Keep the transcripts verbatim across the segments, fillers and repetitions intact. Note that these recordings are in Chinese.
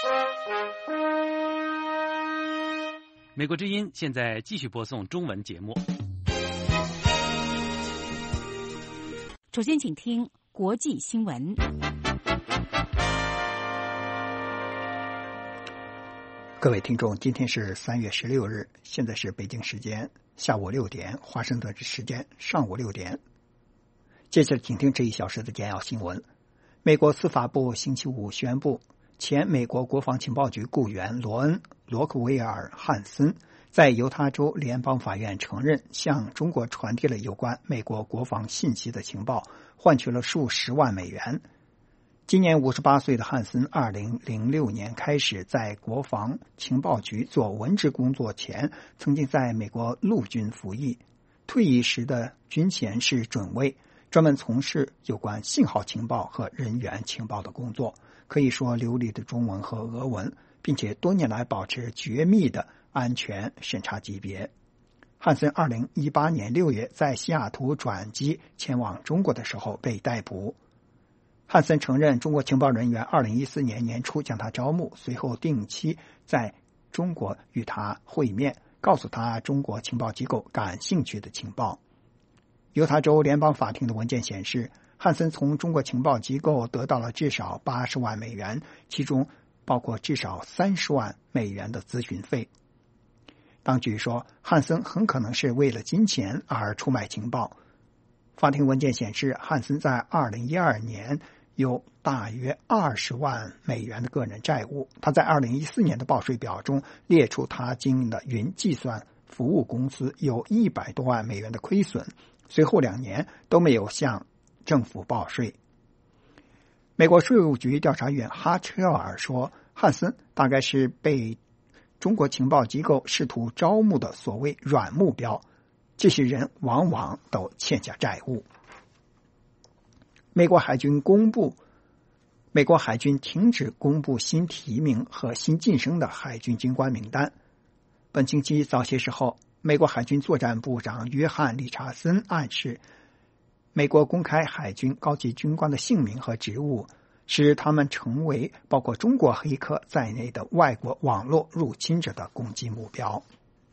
美国之音现在继续播送中文节目。 首先请听国际新闻。 各位听众，今天是三月十六日，现在是北京时间下午六点，华盛顿时间上午六点。接下来请听这一小时的简要新闻。美国司法部星期五宣布，前美国国防情报局雇员罗恩·罗克威尔·汉森在犹他州联邦法院承认向中国传递了有关美国国防信息的情报，换取了数十万美元。今年五十八岁的汉森二零零六年开始在国防情报局做文职工作前，曾经在美国陆军服役，退役时的军衔是准尉，专门从事有关信号情报和人员情报的工作，可以说流利的中文和俄文，并且多年来保持绝密的安全审查级别。汉森二零一八年六月在西雅图转机前往中国的时候被逮捕。汉森承认中国情报人员二零一四年年初将他招募，随后定期在中国与他会面，告诉他中国情报机构感兴趣的情报。犹他州联邦法庭的文件显示，汉森从中国情报机构得到了至少八十万美元，其中包括至少三十万美元的咨询费。当局说，汉森很可能是为了金钱而出卖情报。法庭文件显示，汉森在二零一二年有大约二十万美元的个人债务。他在二零一四年的报税表中列出他经营的云计算服务公司有一百多万美元的亏损，随后两年都没有向政府报税。美国税务局调查员哈切尔说，汉森大概是被中国情报机构试图招募的所谓软目标，这些人往往都欠下债务。美国海军公布，美国海军停止公布新提名和新晋升的海军军官名单。本星期早些时候，美国海军作战部长约翰·理查森暗示，美国公开海军高级军官的姓名和职务，使他们成为包括中国黑客在内的外国网络入侵者的攻击目标。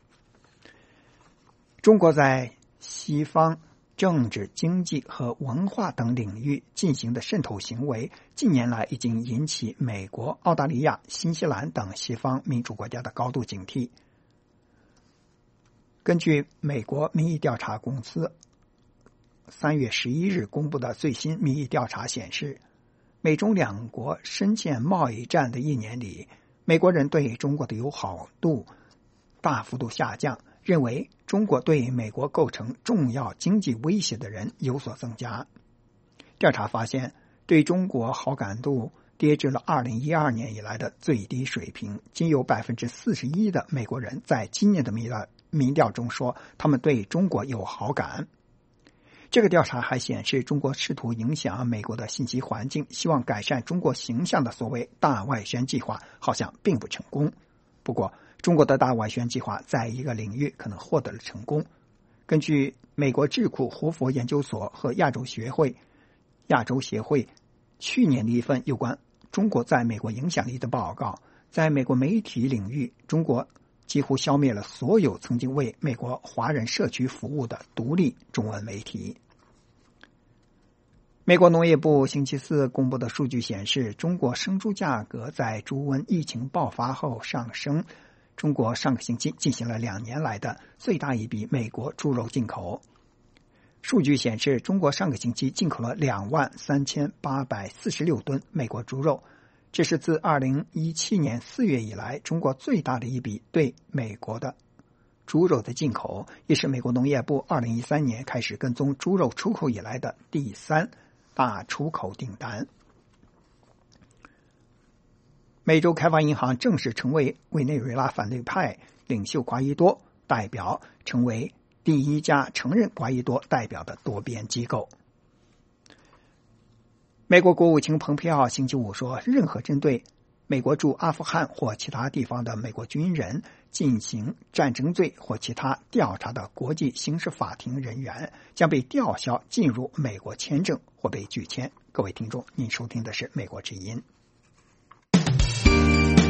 中国在西方政治、经济和文化等领域进行的渗透行为，近年来已经引起美国、澳大利亚、新西兰等西方民主国家的高度警惕。根据美国民意调查公司三月十一日公布的最新民意调查显示，美中两国深陷贸易战的一年里，美国人对中国的友好度大幅度下降，认为中国对美国构成重要经济威胁的人有所增加。调查发现，对中国好感度跌至了二零一二年以来的最低水平，仅有 百分之四十一 的美国人在今年的民调民调中说他们对中国有好感。这个调查还显示，中国试图影响美国的信息环境，希望改善中国形象的所谓大外宣计划好像并不成功。不过，中国的大外宣计划在一个领域可能获得了成功。根据美国智库胡佛研究所和亚洲协会亚洲协会去年的一份有关中国在美国影响力的报告，在美国媒体领域，中国几乎消灭了所有曾经为美国华人社区服务的独立中文媒体。美国农业部星期四公布的数据显示，中国生猪价格在猪瘟疫情爆发后上升。中国上个星期进行了两年来的最大一笔美国猪肉进口。数据显示，中国上个星期进口了两万三千八百四十六吨美国猪肉，这是自二零一七年四月以来中国最大的一笔对美国的猪肉的进口，也是美国农业部二零一三年开始跟踪猪肉出口以来的第三大出口订单。美洲开发银行正式成为委内瑞拉反对派领袖瓜伊多代表，成为第一家承认瓜伊多代表的多边机构。美国国务卿蓬佩奥星期五说，任何针对美国驻阿富汗或其他地方的美国军人进行战争罪或其他调查的国际刑事法庭人员将被吊销进入美国签证或被拒签。各位听众，您收听的是美国之音。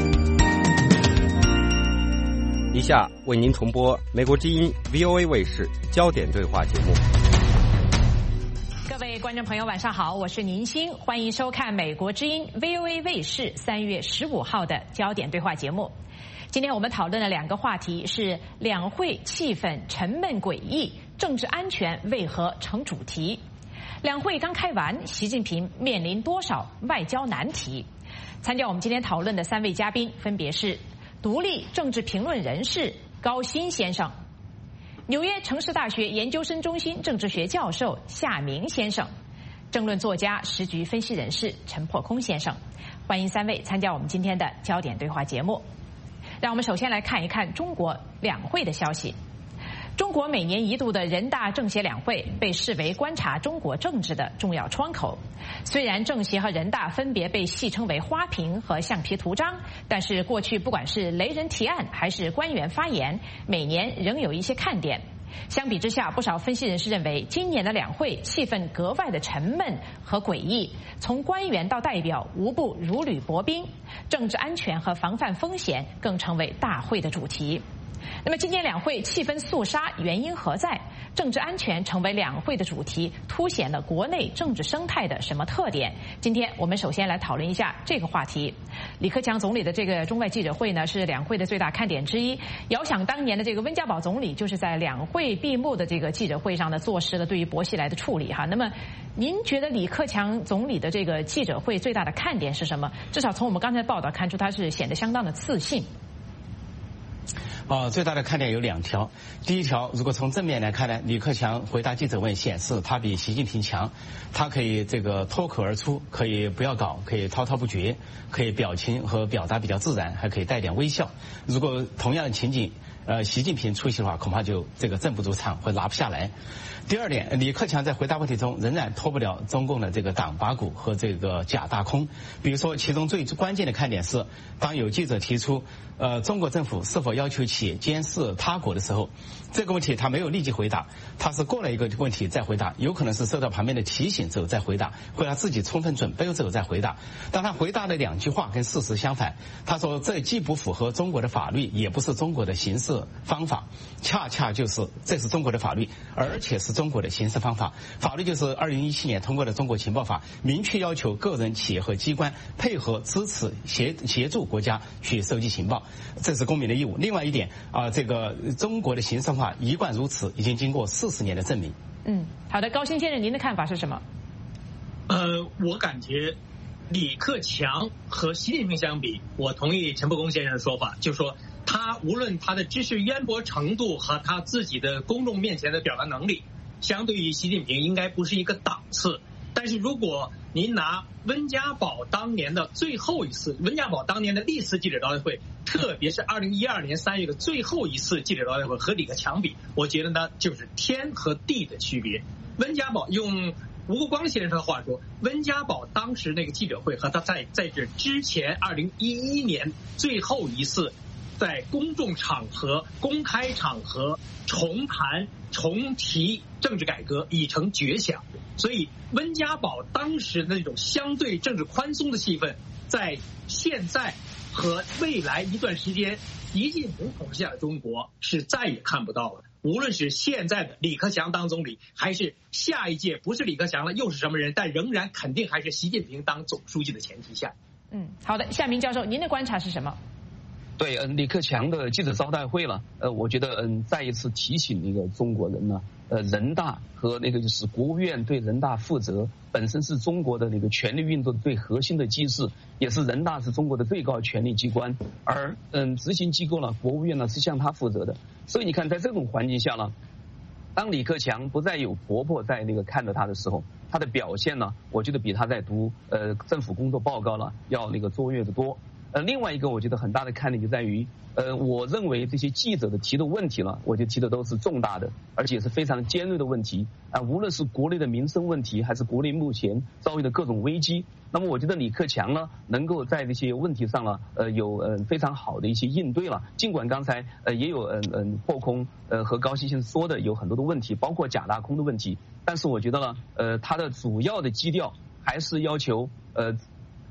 下为您重播美国之音 V O A 卫视焦点对话节目。 各位观众朋友，晚上好，我是宁欣，欢迎收看美国之音 V O A 卫视三月十五号的焦点对话节目。今天我们讨论的两个话题是两会气氛沉闷诡异，政治安全为何成主题？两会刚开完，习近平面临多少外交难题？参加我们今天讨论的三位嘉宾分别是独立政治评论人士高鑫先生，纽约城市大学研究生中心政治学教授夏明先生，政论作家、时局分析人士陈破空先生。欢迎三位参加我们今天的焦点对话节目。让我们首先来看一看中国两会的消息。中国每年一度的人大政协两会被视为观察中国政治的重要窗口。虽然政协和人大分别被戏称为花瓶和橡皮图章，但是过去不管是雷人提案还是官员发言，每年仍有一些看点。相比之下，不少分析人士认为，今年的两会气氛格外的沉闷和诡异，从官员到代表无不如履薄冰，政治安全和防范风险更成为大会的主题。那么今年两会气氛肃杀，原因何在？政治安全成为两会的主题，凸显了国内政治生态的什么特点？今天我们首先来讨论一下这个话题。李克强总理的这个中外记者会呢，是两会的最大看点之一。遥想当年的这个温家宝总理，就是在两会闭幕的这个记者会上呢，坐实了对于薄熙来的处理哈。那么您觉得李克强总理的这个记者会最大的看点是什么？至少从我们刚才的报道看出，他是显得相当的自信。 哦，最大的看点有两条。第一条，如果从正面来看呢，李克强回答记者问显示他比习近平强，他可以这个脱口而出，可以不要稿，可以滔滔不绝，可以表情和表达比较自然，还可以带点微笑。如果同样的情景，呃，习近平出席的话，恐怕就这个镇不住场，会拿不下来。第二点，李克强在回答问题中仍然脱不了中共的这个党八股和这个假大空。比如说，其中最关键的看点是，当有记者提出，呃，中国政府是否要求企业监视他国的时候，这个问题他没有立即回答，他是过了一个问题再回答，有可能是受到旁边的提醒之后再回答，或者自己充分准备之后再回答。但他回答的两句话跟事实相反，他说这既不符合中国的法律，也不是中国的行事方法，恰恰就是这是中国的法律，而且是中国的行事方法。法律就是二零一七年通过的中国情报法，明确要求个人、企业和机关配合、支持、协协助国家去收集情报，这是公民的义务。另外一点啊、呃，这个中国的行事方法一贯如此，已经经过四十年的证明。 嗯，好的，高鑫先生，您的看法是什么？ 呃，我感觉李克强和习近平相比，我同意陈伯公先生的说法，就是说他无论他的知识渊博程度和他自己的公众面前的表达能力，相对于习近平应该不是一个档次。但是如果您拿温家宝当年的最后一次，温家宝当年的历次记者招待会，特别是二零一二年三月的最后一次记者招待会和李克强比，我觉得呢就是天和地的区别。温家宝用吴国光先生的话说，温家宝当时那个记者会和他在在这之前二零一一年最后一次在公众场合、公开场合重谈、重提政治改革已成绝响。所以温家宝当时那种相对政治宽松的气氛，在现在和未来一段时间习近平统治下的中国是再也看不到了。无论是现在的李克强当总理，还是下一届不是李克强了又是什么人，但仍然肯定还是习近平当总书记的前提下。 嗯，好的，夏明教授，您的观察是什么？ 对，嗯，李克强的记者招待会了，呃，我觉得，嗯，再一次提醒那个中国人呢，呃，人大和那个就是国务院对人大负责，本身是中国的那个权力运作最核心的机制，也是人大是中国的最高权力机关，而嗯，执行机构呢，国务院呢是向他负责的。所以你看，在这种环境下呢，当李克强不再有婆婆在那个看着他的时候，他的表现呢，我觉得比他在读呃政府工作报告了要那个卓越的多。呃，另外一个我觉得很大的看点就在于，呃，我认为这些记者的提的问题呢，我觉得提的都是重大的，而且是非常尖锐的问题啊、呃，无论是国内的民生问题，还是国内目前遭遇的各种危机，那么我觉得李克强呢，能够在这些问题上呢，呃，有呃非常好的一些应对了。尽管刚才呃也有嗯嗯破空呃和高鑫先生说的有很多的问题，包括假大空的问题，但是我觉得呢，呃，他的主要的基调还是要求呃。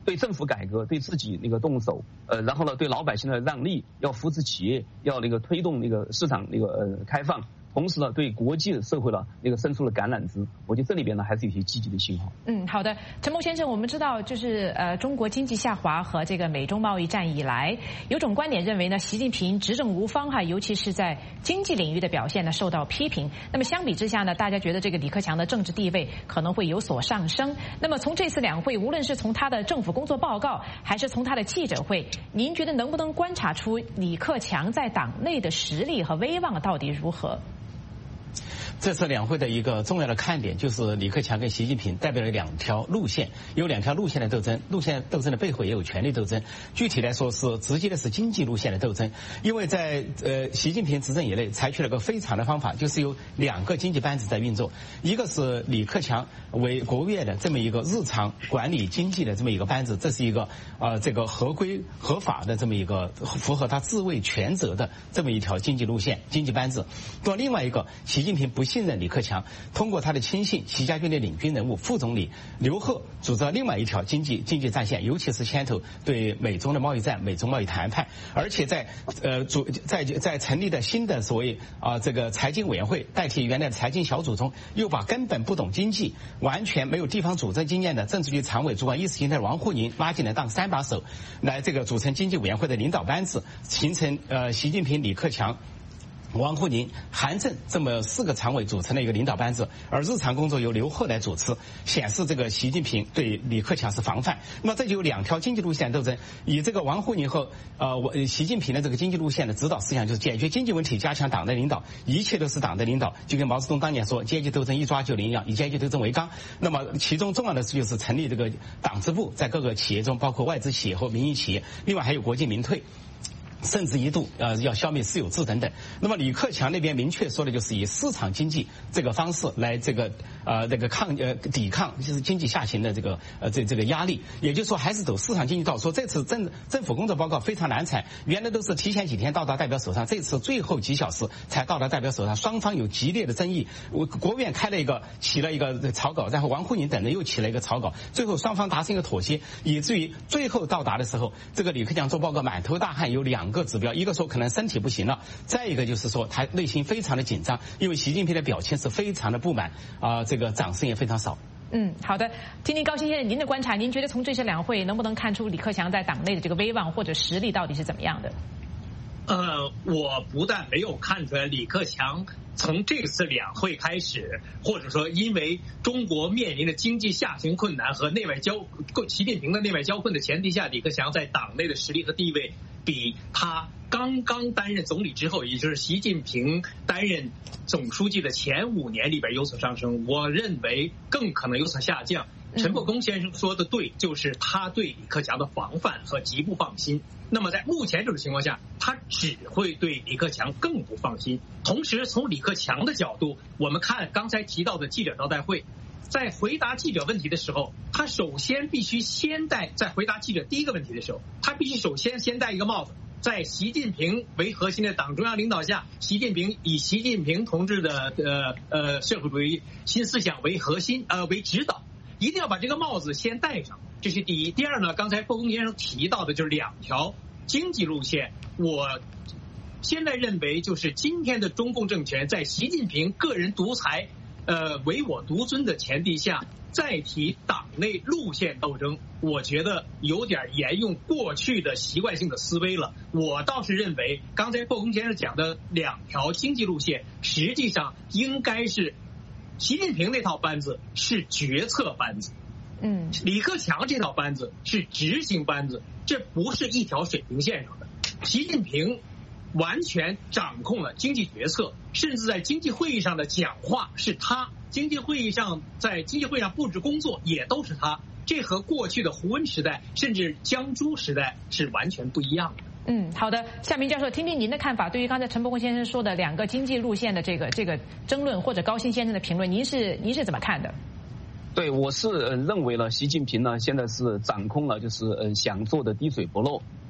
对政府改革，对自己那个动手，呃，然后呢，对老百姓的让利，要扶持企业，要那个推动那个市场那个呃开放。同时呢，对国际社会呢那个伸出了橄榄枝，我觉得这里边呢还是有些积极的信号。 嗯，好的，陈梦先生，我们知道就是呃，中国经济下滑和这个美中贸易战以来，有种观点认为呢，习近平执政无方哈，尤其是在经济领域的表现呢受到批评。那么相比之下呢，大家觉得这个李克强的政治地位可能会有所上升。那么从这次两会，无论是从他的政府工作报告，还是从他的记者会，您觉得能不能观察出李克强在党内的实力和威望到底如何？ 这次两会的一个重要的看点就是李克强跟习近平代表了两条路线，有两条路线的斗争，路线斗争的背后也有权力斗争。具体来说是直接的是经济路线的斗争，因为在呃习近平执政以来采取了个非常的方法，就是有两个经济班子在运作，一个是李克强为国务院的这么一个日常管理经济的这么一个班子，这是一个呃这个合规合法的这么一个符合他自卫权责的这么一条经济路线经济班子。那另外一个，习近平不信任李克强，通过他的亲信习家军的领军人物副总理刘鹤组织了另外一条经济经济战线，尤其是牵头对美中的贸易战、美中贸易谈判，而且在呃组在在成立的新的所谓啊、呃、这个财经委员会代替原来的财经小组中，又把根本不懂经济、完全没有地方组织经验的政治局常委主管意识形态的王沪宁拉进来当三把手，来这个组成经济委员会的领导班子，形成呃习近平、李克强、王沪宁、韩正这么四个常委组成的一个领导班子，而日常工作由刘鹤来主持，显示这个习近平对李克强是防范。那么这就有两条经济路线斗争，以这个王沪宁和呃我习近平的这个经济路线的指导思想就是解决经济问题，加强党的领导，一切都是党的领导，就跟毛泽东当年说阶级斗争一抓就灵一样，以阶级斗争为纲。那么其中重要的就是成立这个党支部，在各个企业中，包括外资企业和民营企业，另外还有国进民退。甚至一度呃要消灭私有制等等。那么李克强那边明确说的就是以市场经济这个方式来这个呃这个抗呃抵抗就是经济下行的这个呃这这个压力，也就是说还是走市场经济道。说这次政政府工作报告非常难产，原来都是提前几天到达代表手上，这次最后几小时才到达代表手上，双方有激烈的争议。我国务院开了一个起了一个草稿，然后王沪宁等人又起了一个草稿，最后双方达成一个妥协，以至于最后到达的时候，这个李克强做报告满头大汗，有两个指标，一个说可能身体不行了，再一个就是说他内心非常的紧张，因为习近平的表现是非常的不满啊、呃，这个掌声也非常少。 嗯，好的，听听高新先生您的观察，您觉得从这次两会能不能看出李克强在党内的这个威望或者实力到底是怎么样的？ 呃，我不但没有看出来李克强从这次两会开始，或者说因为中国面临的经济下行困难和内外交习近平的内外交困的前提下，李克强在党内的实力和地位比他刚刚担任总理之后，也就是习近平担任总书记的前五年里边有所上升，我认为更可能有所下降。陈伯公先生说的对，就是他对李克强的防范和极不放心。那么在目前这种情况下，他只会对李克强更不放心。同时从李克强的角度，我们看刚才提到的记者招待会，在回答记者问题的时候，他首先必须先戴，在回答记者第一个问题的时候，他必须首先先戴一个帽子。在习近平为核心的党中央领导下，习近平以习近平同志的呃呃社会主义新思想为核心呃为指导，一定要把这个帽子先戴上，这是第一。第二呢，刚才霍公先生提到的就是两条经济路线，我现在认为就是今天的中共政权在习近平个人独裁呃唯我独尊的前提下，再提党内路线斗争，我觉得有点沿用过去的习惯性的思维了。我倒是认为刚才霍公先生讲的两条经济路线，实际上应该是习近平那套班子是决策班子，嗯，李克强这套班子是执行班子，这不是一条水平线上的。习近平完全掌控了经济决策，甚至在经济会议上的讲话是他，经济会议上在经济会上布置工作也都是他，这和过去的胡温时代甚至江朱时代是完全不一样的。 嗯，好的，夏明教授，听听您的看法。对于刚才陈伯公先生说的两个经济路线的这个这个争论，或者高新先生的评论，您是您是怎么看的？ 对，我是认为呢，习近平呢现在是掌控了就是呃想做的滴水不漏。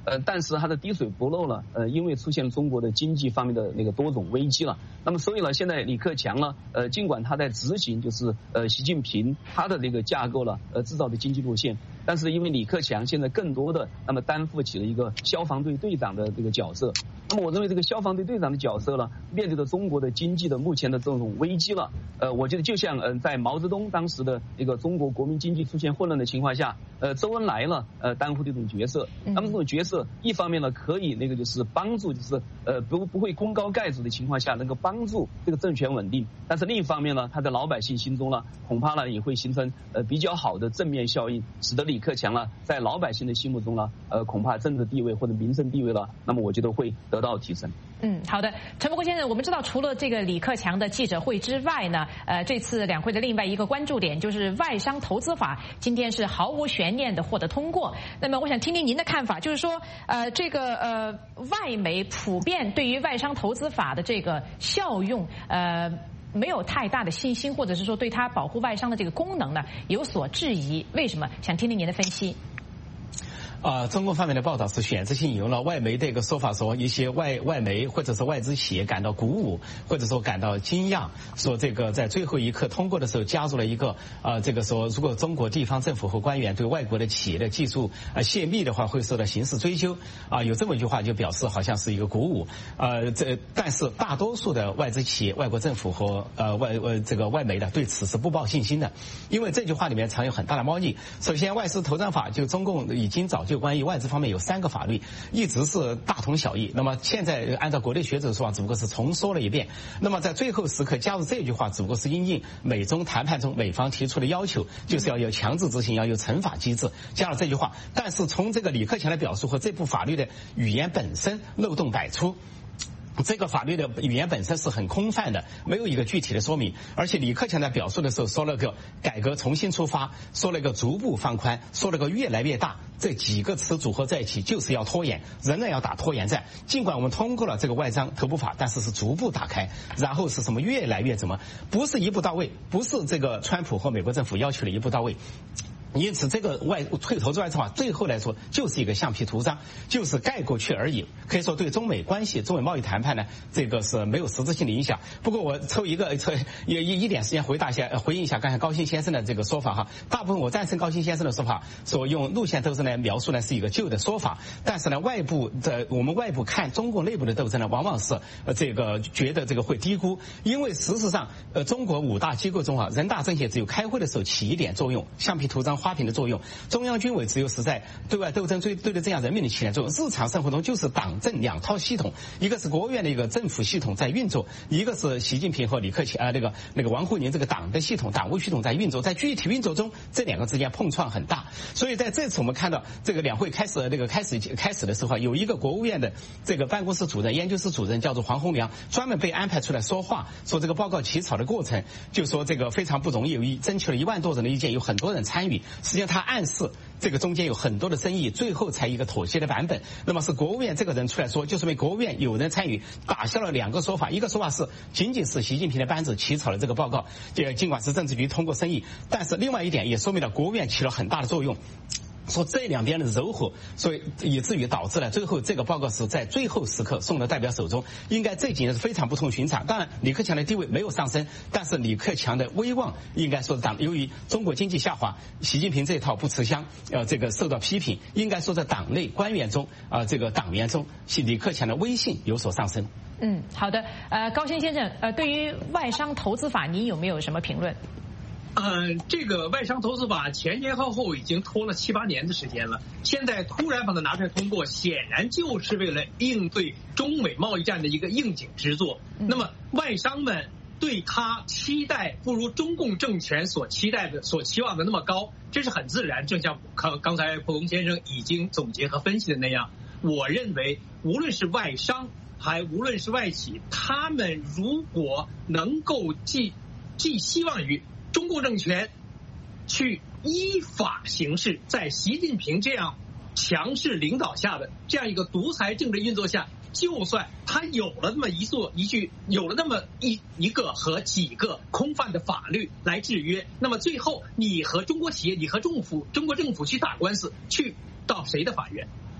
呃，但是它的滴水不漏了，呃，因为出现了中国的经济方面的那个多种危机了。那么所以呢，现在李克强呢，呃，尽管他在执行就是呃习近平他的那个架构了，呃，制造的经济路线，但是因为李克强现在更多的那么担负起了一个消防队队长的这个角色。那么我认为这个消防队队长的角色呢，面对着中国的经济的目前的这种危机了，呃，我觉得就像嗯、呃、在毛泽东当时的一个中国国民经济出现混乱的情况下，呃，周恩来呢，呃，担负这种角色。那么这种角色，一方面呢，可以那个就是帮助，就是呃不不会功高盖主的情况下，能够帮助这个政权稳定。但是另一方面呢，他在老百姓心中呢，恐怕呢也会形成呃比较好的正面效应，使得李克强呢在老百姓的心目中呢，呃恐怕政治地位或者民生地位了，那么我觉得会得到提升。 嗯，好的，陈伯国先生，我们知道除了这个李克强的记者会之外呢，呃，这次两会的另外一个关注点就是外商投资法，今天是毫无悬念的获得通过。那么我想听听您的看法，就是说，呃，这个呃，外媒普遍对于外商投资法的这个效用，呃。没有太大的信心，或者是说对它保护外商的这个功能呢有所质疑，为什么？想听听您的分析。 啊、呃，中共方面的报道是选择性引用了外媒的一个说法，说一些外外媒或者是外资企业感到鼓舞，或者说感到惊讶，说这个在最后一刻通过的时候加入了一个啊、呃，这个说如果中国地方政府和官员对外国的企业的技术啊、呃、泄密的话，会受到刑事追究啊、呃，有这么一句话就表示好像是一个鼓舞。呃，这但是大多数的外资企业、外国政府和呃外呃这个外媒的对此是不抱信心的，因为这句话里面藏有很大的猫腻。首先，外事投资法就中共已经早就关于外资方面有三个法律，一直是大同小异。那么现在按照国内学者的说法，只不过是重说了一遍。那么在最后时刻加入这句话，只不过是因应美中谈判中美方提出的要求，就是要有强制执行，要有惩罚机制，加了这句话。但是从这个李克强的表述和这部法律的语言本身漏洞百出。这个法律的语言本身是很空泛的，没有一个具体的说明。而且李克强在表述的时候说了个改革重新出发，说了个逐步放宽，说了个越来越大，这几个词组合在一起就是要拖延，仍然要打拖延战。尽管我们通过了这个外商投资法，但是是逐步打开，然后是什么越来越怎么，不是一步到位，不是这个川普和美国政府要求的一步到位。因此，这个外退投资外资法最后来说就是一个橡皮图章，就是盖过去而已。可以说对中美关系、中美贸易谈判呢，这个是没有实质性的影响。不过我抽一个抽也一一点时间回答一下，回应一下刚才高鑫先生的这个说法哈。大部分我赞成高鑫先生的说法，说用路线斗争来描述呢是一个旧的说法。但是呢，外部的我们外部看中国内部的斗争呢，往往是呃这个觉得这个会低估，因为事实上呃中国五大机构中啊，人大政协只有开会的时候起一点作用，橡皮图章。花瓶的作用，中央军委只有是在对外斗争对对着这样人民的起点作用。日常生活中就是党政两套系统，一个是国务院的一个政府系统在运作，一个是习近平和李克强啊那个那个王沪宁这个党的系统、党务系统在运作。在具体运作中，这两个之间碰撞很大。所以在这次我们看到这个两会开始那个开始开始的时候，有一个国务院的这个办公室主任、研究室主任叫做黄宏良，专门被安排出来说话，说这个报告起草的过程，就说这个非常不容易，有一争取了一万多人的意见，有很多人参与。实际上他暗示这个中间有很多的争议，最后才一个妥协的版本。那么是国务院这个人出来说，就说明国务院有人参与，打消了两个说法。一个说法是仅仅是习近平的班子起草了这个报告，这尽管是政治局通过审议，但是另外一点也说明了国务院起了很大的作用。说这两边的柔和，所以以至于导致了最后这个报告是在最后时刻送到代表手中。应该这几年是非常不同寻常。当然，李克强的地位没有上升，但是李克强的威望应该说是党由于中国经济下滑，习近平这一套不吃香，呃，这个受到批评。应该说在党内官员中啊、呃，这个党员中，李克强的威信有所上升。 嗯，好的。呃，高鑫先生，呃，对于外商投资法，您有没有什么评论？ 呃，这个外商投资法前前后后已经拖了七八年的时间了，现在突然把它拿出来通过，显然就是为了应对中美贸易战的一个应景之作。那么外商们对他期待不如中共政权所期待的、所期望的那么高，这是很自然。正像刚刚才蒲公先生已经总结和分析的那样，我认为无论是外商还无论是外企，他们如果能够寄寄希望于中共政权去依法行事，在习近平这样强势领导下的这样一个独裁政治运作下，就算他有了那么一座一句，有了那么一一个和几个空泛的法律来制约，那么最后你和中国企业，你和政府中国政府去打官司，去到谁的法院？到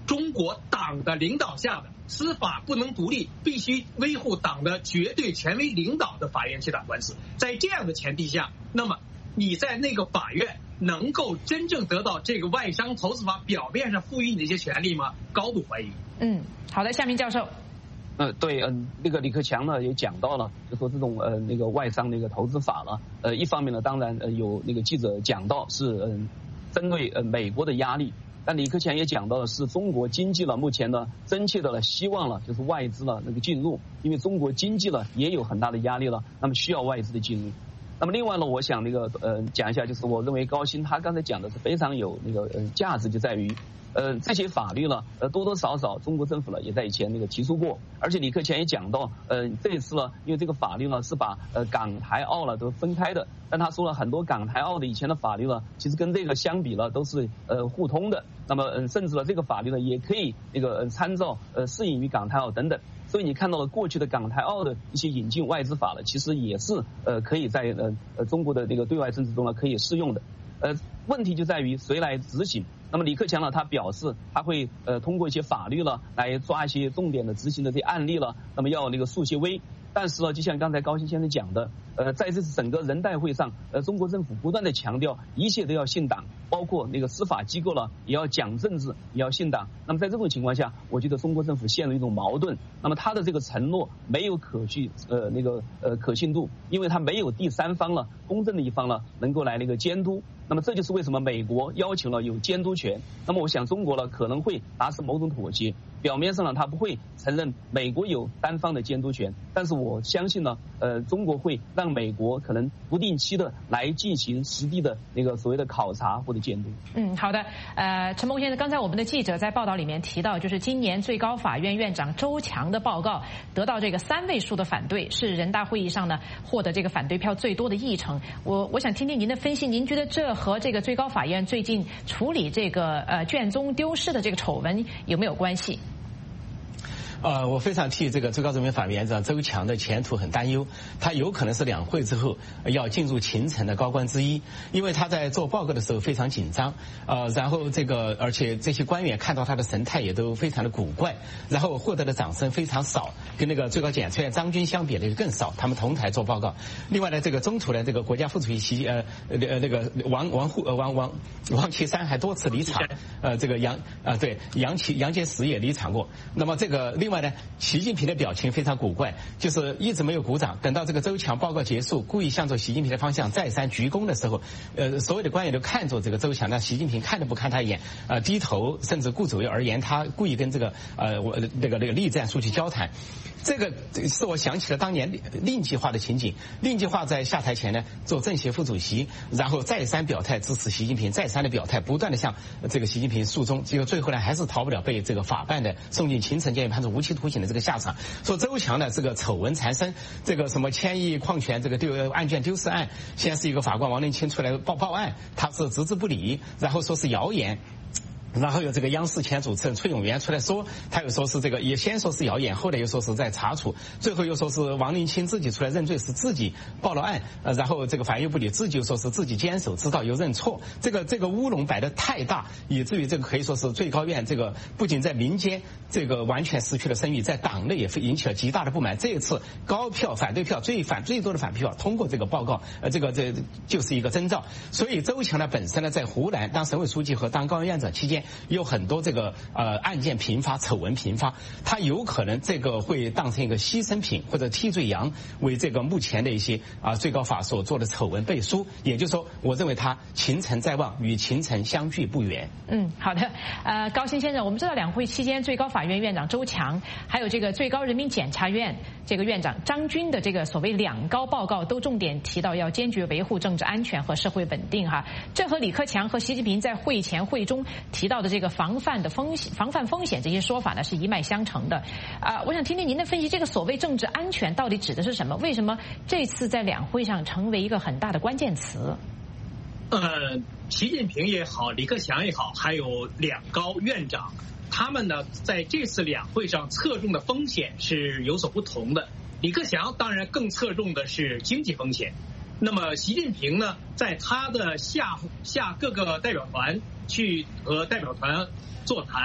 中国党的领导下的司法不能独立，必须维护党的绝对权威领导的法院去打官司。在这样的前提下，那么你在那个法院能够真正得到这个外商投资法表面上赋予你的一些权利吗？高度怀疑。 嗯，好的，夏明教授。 呃，对，嗯、呃，那个李克强呢也讲到了，就说这种呃那个外商那个投资法了，呃，一方面呢，当然呃有那个记者讲到是嗯、呃、针对呃美国的压力，但李克强也讲到了是中国经济了目前呢真切的了希望了就是外资了那个进入，因为中国经济了也有很大的压力了，那么需要外资的进入。那么另外呢，我想那个呃讲一下，就是我认为高鑫他刚才讲的是非常有那个呃价值，就在于。呃，这些法律呢，呃，多多少少中国政府呢也在以前那个提出过，而且李克强也讲到，呃，这一次呢，因为这个法律呢是把呃港台澳了都分开的，但他说了很多港台澳的以前的法律呢，其实跟这个相比呢都是呃互通的，那么嗯、呃，甚至呢这个法律呢也可以那个、呃、参照呃适应于港台澳等等，所以你看到了过去的港台澳的一些引进外资法呢，其实也是呃可以在呃呃中国的那个对外政策中呢可以适用的，呃，问题就在于谁来执行。那么李克强呢，他表示他会呃通过一些法律了来抓一些重点的执行的这些案例了，那么要那个树些威。但是呢，就像刚才高鑫先生讲的，呃，在这次整个人代会上，呃，中国政府不断的强调一切都要信党，包括那个司法机构了也要讲政治，也要信党。那么在这种情况下，我觉得中国政府陷入一种矛盾。那么他的这个承诺没有可去呃那个呃可信度，因为他没有第三方了，公正的一方了能够来那个监督。那么这就是为什么美国要求了有监督权。那么我想中国呢可能会达成某种妥协。表面上呢，他不会承认美国有单方的监督权，但是我相信呢，呃，中国会让美国可能不定期的来进行实地的那个所谓的考察或者监督。 嗯，好的。呃，陈蒙先生，刚才我们的记者在报道里面提到，就是今年最高法院院长周强的报告得到这个三位数的反对，是人大会议上呢获得这个反对票最多的议程。我我想听听您的分析，您觉得这和这个最高法院最近处理这个呃卷宗丢失的这个丑闻有没有关系？ 呃，我非常替这个最高人民法院院长周强的前途很担忧，他有可能是两会之后要进入秦城的高官之一，因为他在做报告的时候非常紧张，呃，然后这个而且这些官员看到他的神态也都非常的古怪，然后获得的掌声非常少，跟那个最高检察院张军相比的更少，他们同台做报告。另外呢，这个中途呢，这个国家副主席习呃呃那个王王沪呃王王王岐山还多次离场，呃，这个杨啊、呃、对杨岐杨洁篪也离场过。那么这个另外呢，习近平的表情非常古怪，就是一直没有鼓掌，等到这个周强报告结束，故意向着习近平的方向再三鞠躬的时候，呃，所有的官员都看着这个周强，那习近平看都不看他一眼，呃，低头，甚至顾左右而言他，故意跟这个呃我那个那个栗战书记交谈。这个是我想起了当年令计划的情景，令计划在下台前呢做政协副主席，然后再三表态支持习近平，再三的表态，不断的向这个习近平诉衷，结果最后呢还是逃不了被这个法办的送进秦城监狱判处无期徒刑的这个下场。说周强呢这个丑闻缠身，这个什么千亿矿权这个丢案件丢失案，先是一个法官王林清出来报报案，他是置之不理，然后说是谣言。然后有这个央视前主持人崔永元出来说，他又说是这个，也先说是谣言，后来又说是在查处，最后又说是王林清自己出来认罪，是自己报了案，呃，然后这个法院又不理，自己又说是自己坚守知道又认错，这个这个乌龙摆得太大，以至于这个可以说是最高院这个不仅在民间这个完全失去了声誉，在党内也引起了极大的不满。这一次高票反对票最反最多的反对票通过这个报告，呃，这个这就是一个征兆。所以周强呢本身呢在湖南当省委书记和当高院院长期间，有很多这个呃案件频发，丑闻频发，他有可能这个会当成一个牺牲品或者替罪羊，为这个目前的一些啊、呃、最高法所做的丑闻背书。也就是说，我认为他秦城在望，与秦城相距不远。 嗯，好的。呃，高鑫先生，我们知道两会期间，最高法院院长周强，还有这个最高人民检察院这个院长张军的这个所谓两高报告，都重点提到要坚决维护政治安全和社会稳定哈。这和李克强和习近平在会前会中提到的这个防范的风险、防范风险这些说法呢，是一脉相承的。啊、呃，我想听听您的分析，这个所谓政治安全到底指的是什么？为什么这次在两会上成为一个很大的关键词？ 呃，习近平也好，李克强也好，还有两高院长，他们呢在这次两会上侧重的风险是有所不同的。李克强当然更侧重的是经济风险，那么习近平呢，在他的下下各个代表团去和代表团座谈，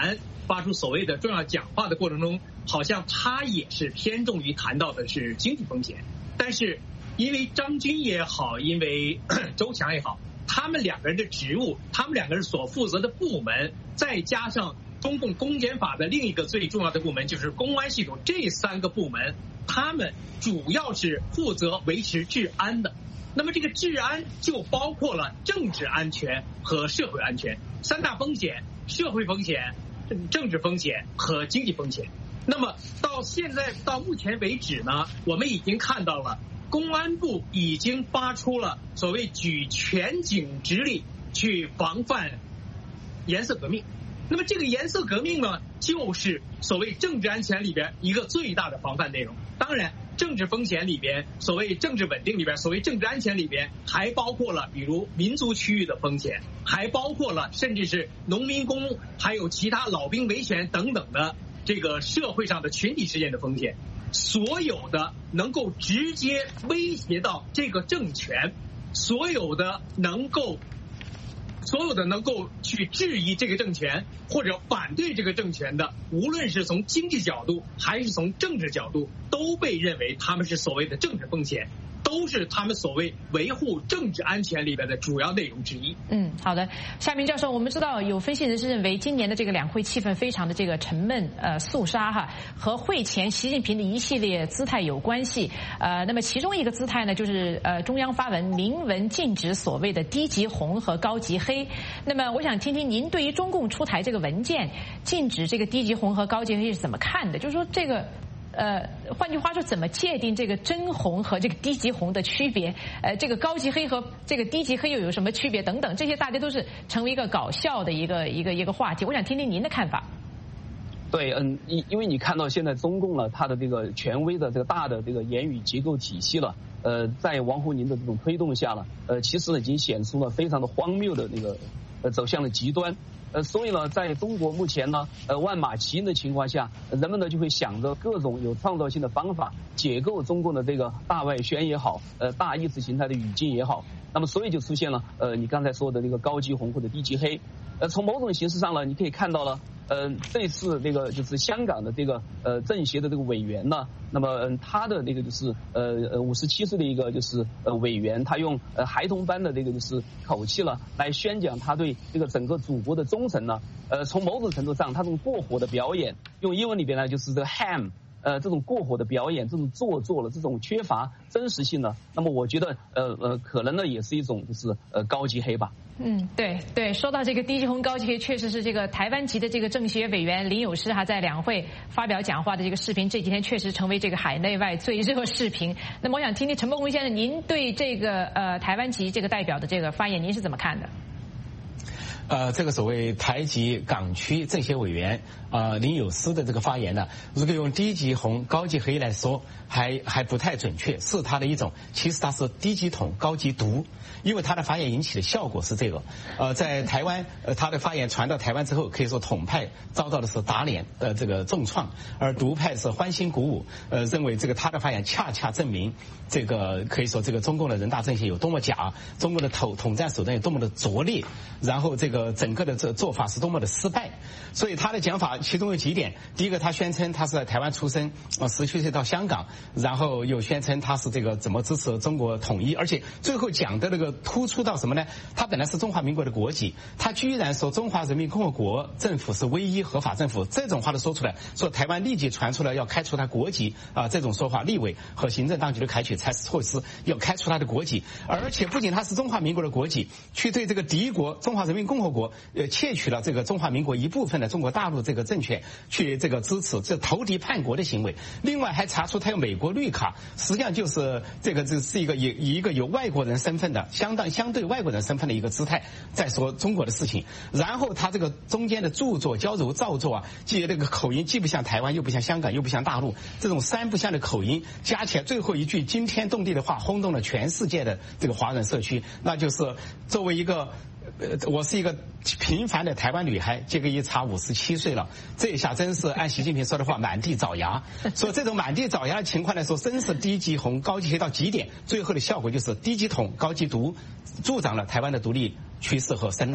发出所谓的重要讲话的过程中，好像他也是偏重于谈到的是经济风险。但是因为张军也好，因为周强也好，他们两个人的职务，他们两个人所负责的部门，再加上中共公检法的另一个最重要的部门就是公安系统，这三个部门他们主要是负责维持治安的。那么这个治安就包括了政治安全和社会安全三大风险：社会风险、政治风险和经济风险。那么到现在到目前为止呢，我们已经看到了公安部已经发出了所谓举全警直令去防范颜色革命。那么这个颜色革命呢，就是所谓政治安全里边一个最大的防范内容。当然政治风险里边，所谓政治稳定里边，所谓政治安全里边还包括了比如民族区域的风险，还包括了甚至是农民工还有其他老兵维权等等的这个社会上的群体事件的风险。所有的能够直接威胁到这个政权，所有的能够所有的能够去质疑这个政权或者反对这个政权的，无论是从经济角度还是从政治角度，都被认为他们是所谓的政治风险，都是他们所谓维护政治安全里边的主要内容之一。 嗯，好的，夏明教授，我们知道有分析人士认为，今年的这个两会气氛非常的这个沉闷，呃，肃杀哈，和会前习近平的一系列姿态有关系。呃，那么其中一个姿态呢，就是呃中央发文明文禁止所谓的低级红和高级黑。那么我想听听您对于中共出台这个文件禁止这个低级红和高级黑是怎么看的？就是说这个。呃，换句话说，怎么界定这个真红和这个低级红的区别？呃，这个高级黑和这个低级黑又有什么区别？等等，这些大家都是成为一个搞笑的一个一个一个话题。我想听听您的看法。 对，嗯，因因为你看到现在中共呢，它的这个权威的这个大的这个言语结构体系了，呃，在王沪宁的这种推动下了，呃，其实已经显出了非常的荒谬的那个呃走向了极端。呃，所以呢，在中国目前呢，呃，万马齐喑的情况下，人们呢就会想着各种有创造性的方法解构中共的这个大外宣也好，呃，大意识形态的语境也好。那么，所以就出现了呃，你刚才说的这个高级红或者低级黑。呃，从某种形式上呢，你可以看到了，呃，这次这个就是香港的这个呃政协的这个委员呢，那么嗯，他的那个就是呃呃五十七岁的一个就是呃委员，他用呃孩童般的这个就是口气了来宣讲他对这个整个祖国的忠诚呢。呃，从某种程度上，他这种过火的表演，用英文里边呢就是这个 ham。呃，这种过火的表演，这种做作了，这种缺乏真实性呢，那么我觉得，呃呃，可能呢也是一种就是呃高级黑吧。 嗯，对对，说到这个低级红高级黑，确实是这个台湾籍的这个政协委员林有诗哈在两会发表讲话的这个视频，这几天确实成为这个海内外最热视频。那么我想听听陈伯公先生，您对这个呃台湾籍这个代表的这个发言，您是怎么看的？ 呃，这个所谓台籍港区政协委员啊、呃、林有诗的这个发言呢，如果用低级红高级黑来说，还还不太准确，是他的一种，其实他是低级统高级独，因为他的发言引起的效果是这个。呃，在台湾，呃，他的发言传到台湾之后，可以说统派遭到的是打脸的这个重创，而独派是欢欣鼓舞，呃，认为这个他的发言恰恰证明这个可以说这个中共的人大政协有多么假，中国的统统战手段有多么的拙劣，然后这个。这个整个的这做法是多么的失败，所以他的讲法其中有几点。第一个，他宣称他是在台湾出生，啊，十七岁到香港，然后又宣称他是这个怎么支持中国统一，而且最后讲的那个突出到什么呢？他本来是中华民国的国籍，他居然说中华人民共和国政府是唯一合法政府，这种话都说出来，说台湾立即传出来要开除他国籍啊，这种说法，立委和行政当局的采取才是措施，要开除他的国籍，而且不仅他是中华民国的国籍，去对这个敌国中华人民共和国呃窃取了这个中华民国一部分的中国大陆这个政权，去这个支持这投敌叛国的行为。另外还查出他有美国绿卡，实际上就是这个这是一个以一个有外国人身份的相当相对外国人身份的一个姿态在说中国的事情。然后他这个中间的著作矫揉造作啊，既这个口音既不像台湾又不像香港又不像大陆，这种三不像的口音加起来，最后一句惊天动地的话轰动了全世界的这个华人社区，那就是作为一个呃，我是一个平凡的台湾女孩，结果一查五十七岁了，这一下真是按习近平说的话满地找牙。说这种满地找牙的情况来说，真是低级红高级黑到极点，最后的效果就是低级统高级独，助长了台湾的独立趋势和声浪。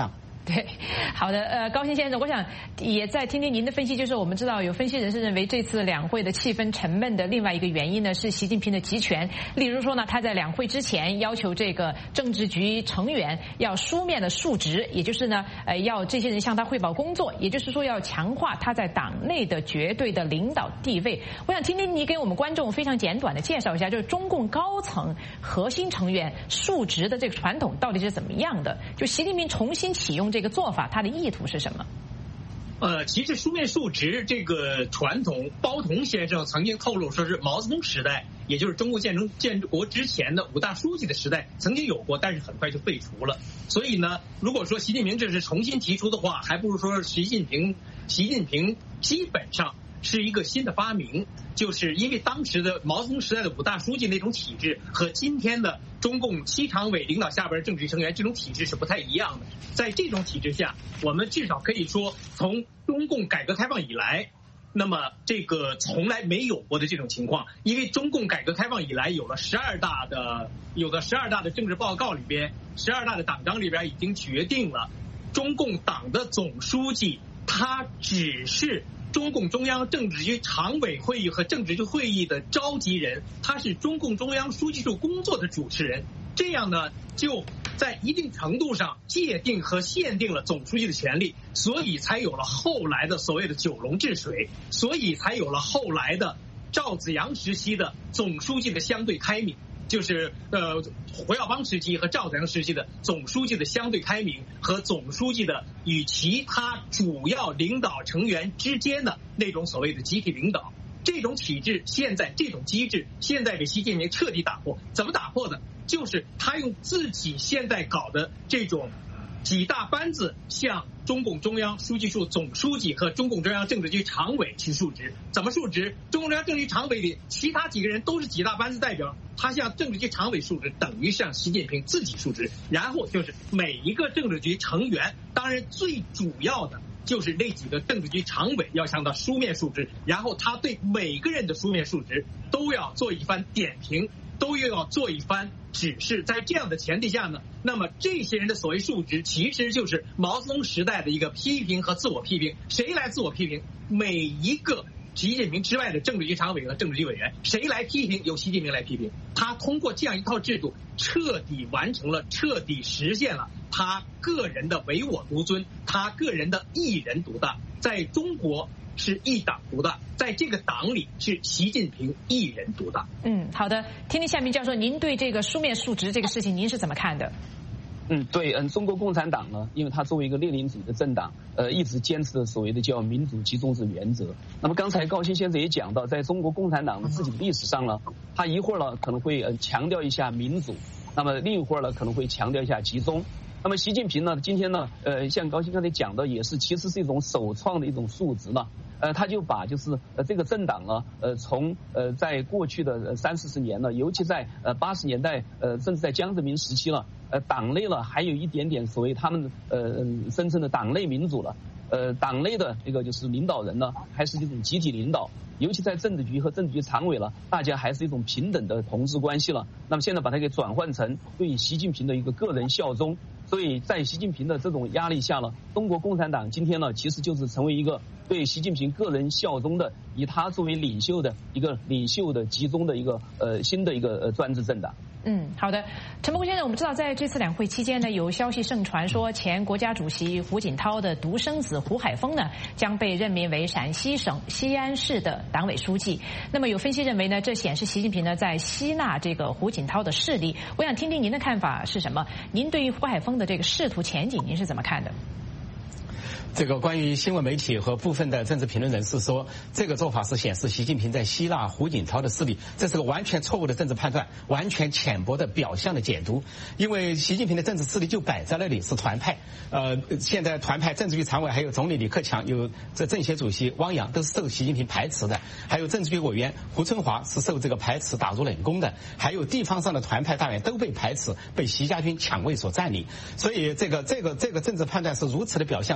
对，好的，呃，高新先生，我想也再听听您的分析，就是我们知道有分析人士认为这次两会的气氛沉闷的另外一个原因呢是习近平的集权，例如说呢他在两会之前要求这个政治局成员要书面的述职，也就是呢呃要这些人向他汇报工作，也就是说要强化他在党内的绝对的领导地位。我想听听你给我们观众非常简短的介绍一下，就是中共高层核心成员述职的这个传统到底是怎么样的？就习近平重新启用这个做法，他的意图是什么？ 呃，其实书面述职这个传统，包同先生曾经透露说是毛泽东时代，也就是中共建成建国之前的五大书记的时代曾经有过，但是很快就废除了。所以呢，如果说习近平这是重新提出的话，还不如说习近平，习近平基本上是一个新的发明，就是因为当时的毛泽东时代的五大书记那种体制和今天的中共七常委领导下边政治局成员这种体制是不太一样的。在这种体制下，我们至少可以说，从中共改革开放以来，那么这个从来没有过的这种情况，因为中共改革开放以来有了十二大的，有的十二大的政治报告里边，十二大的党章里边已经决定了，中共党的总书记他只是中共中央政治局常委会议和政治局会议的召集人，他是中共中央书记处工作的主持人。这样呢，就在一定程度上界定和限定了总书记的权利，所以才有了后来的所谓的九龙治水，所以才有了后来的赵紫阳时期的总书记的相对开明。就是呃胡耀邦时期和赵紫阳时期的总书记的相对开明和总书记的与其他主要领导成员之间的那种所谓的集体领导，这种体制现在这种机制现在被习近平彻底打破。怎么打破的？就是他用自己现在搞的这种几大班子向中共中央书记处总书记和中共中央政治局常委去述职。怎么述职？中共中央政治局常委里其他几个人都是几大班子代表，他向政治局常委述职，等于向习近平自己述职。然后就是每一个政治局成员，当然最主要的就是那几个政治局常委要向他书面述职，然后他对每个人的书面述职都要做一番点评，都又要做一番指示。在这样的前提下呢，那么这些人的所谓述职其实就是毛泽东时代的一个批评和自我批评。谁来自我批评？每一个习近平之外的政治局常委和政治局委员，谁来批评？由习近平来批评。他通过这样一套制度，彻底完成了，彻底实现了他个人的唯我独尊，他个人的一人独大。在中国是一党独大，在这个党里是习近平一人独大。 嗯，好的，听听夏明教授，您对这个书面述职这个事情，您是怎么看的？ 嗯，对，嗯，中国共产党呢，因为它作为一个列宁主义的政党，呃，一直坚持的所谓的叫民主集中制原则。那么刚才高新先生也讲到，在中国共产党自己的历史上呢，他一会儿呢可能会呃强调一下民主，那么另一会儿呢可能会强调一下集中。那么习近平呢，今天呢，呃，像高新刚才讲的，也是其实是一种首创的一种述职呢。呃，他就把就是呃这个政党呢，呃从呃在过去的三四十年呢，尤其在呃八十年代，呃甚至在江泽民时期了，呃党内了还有一点点所谓他们呃声称的党内民主了，呃党内的这个就是领导人呢，还是一种集体领导，尤其在政治局和政治局常委了，大家还是一种平等的同志关系了。那么现在把它给转换成对习近平的一个个人效忠。所以在习近平的这种压力下呢，中国共产党今天呢，其实就是成为一个对习近平个人效忠的，以他作为领袖的一个领袖的集中的一个呃新的一个呃专制政党。 嗯，好的，陈伯公先生，我们知道在这次两会期间呢，有消息盛传说前国家主席胡锦涛的独生子胡海峰呢将被任命为陕西省西安市的党委书记。那么有分析认为呢，这显示习近平呢在吸纳这个胡锦涛的势力。我想听听您的看法是什么？您对于胡海峰的这个仕途前景，您是怎么看的？ 这个关于新闻媒体和部分的政治评论人士说，这个做法是显示习近平在吸纳胡锦涛的势力，这是个完全错误的政治判断，完全浅薄的表象的解读。因为习近平的政治势力就摆在那里，是团派。呃，现在团派政治局常委还有总理李克强，有这政协主席汪洋都是受习近平排斥的，还有政治局委员胡春华是受这个排斥打入冷宫的，还有地方上的团派大员都被排斥，被习家军抢位所占领。所以这个这个这个政治判断是如此的表象，是是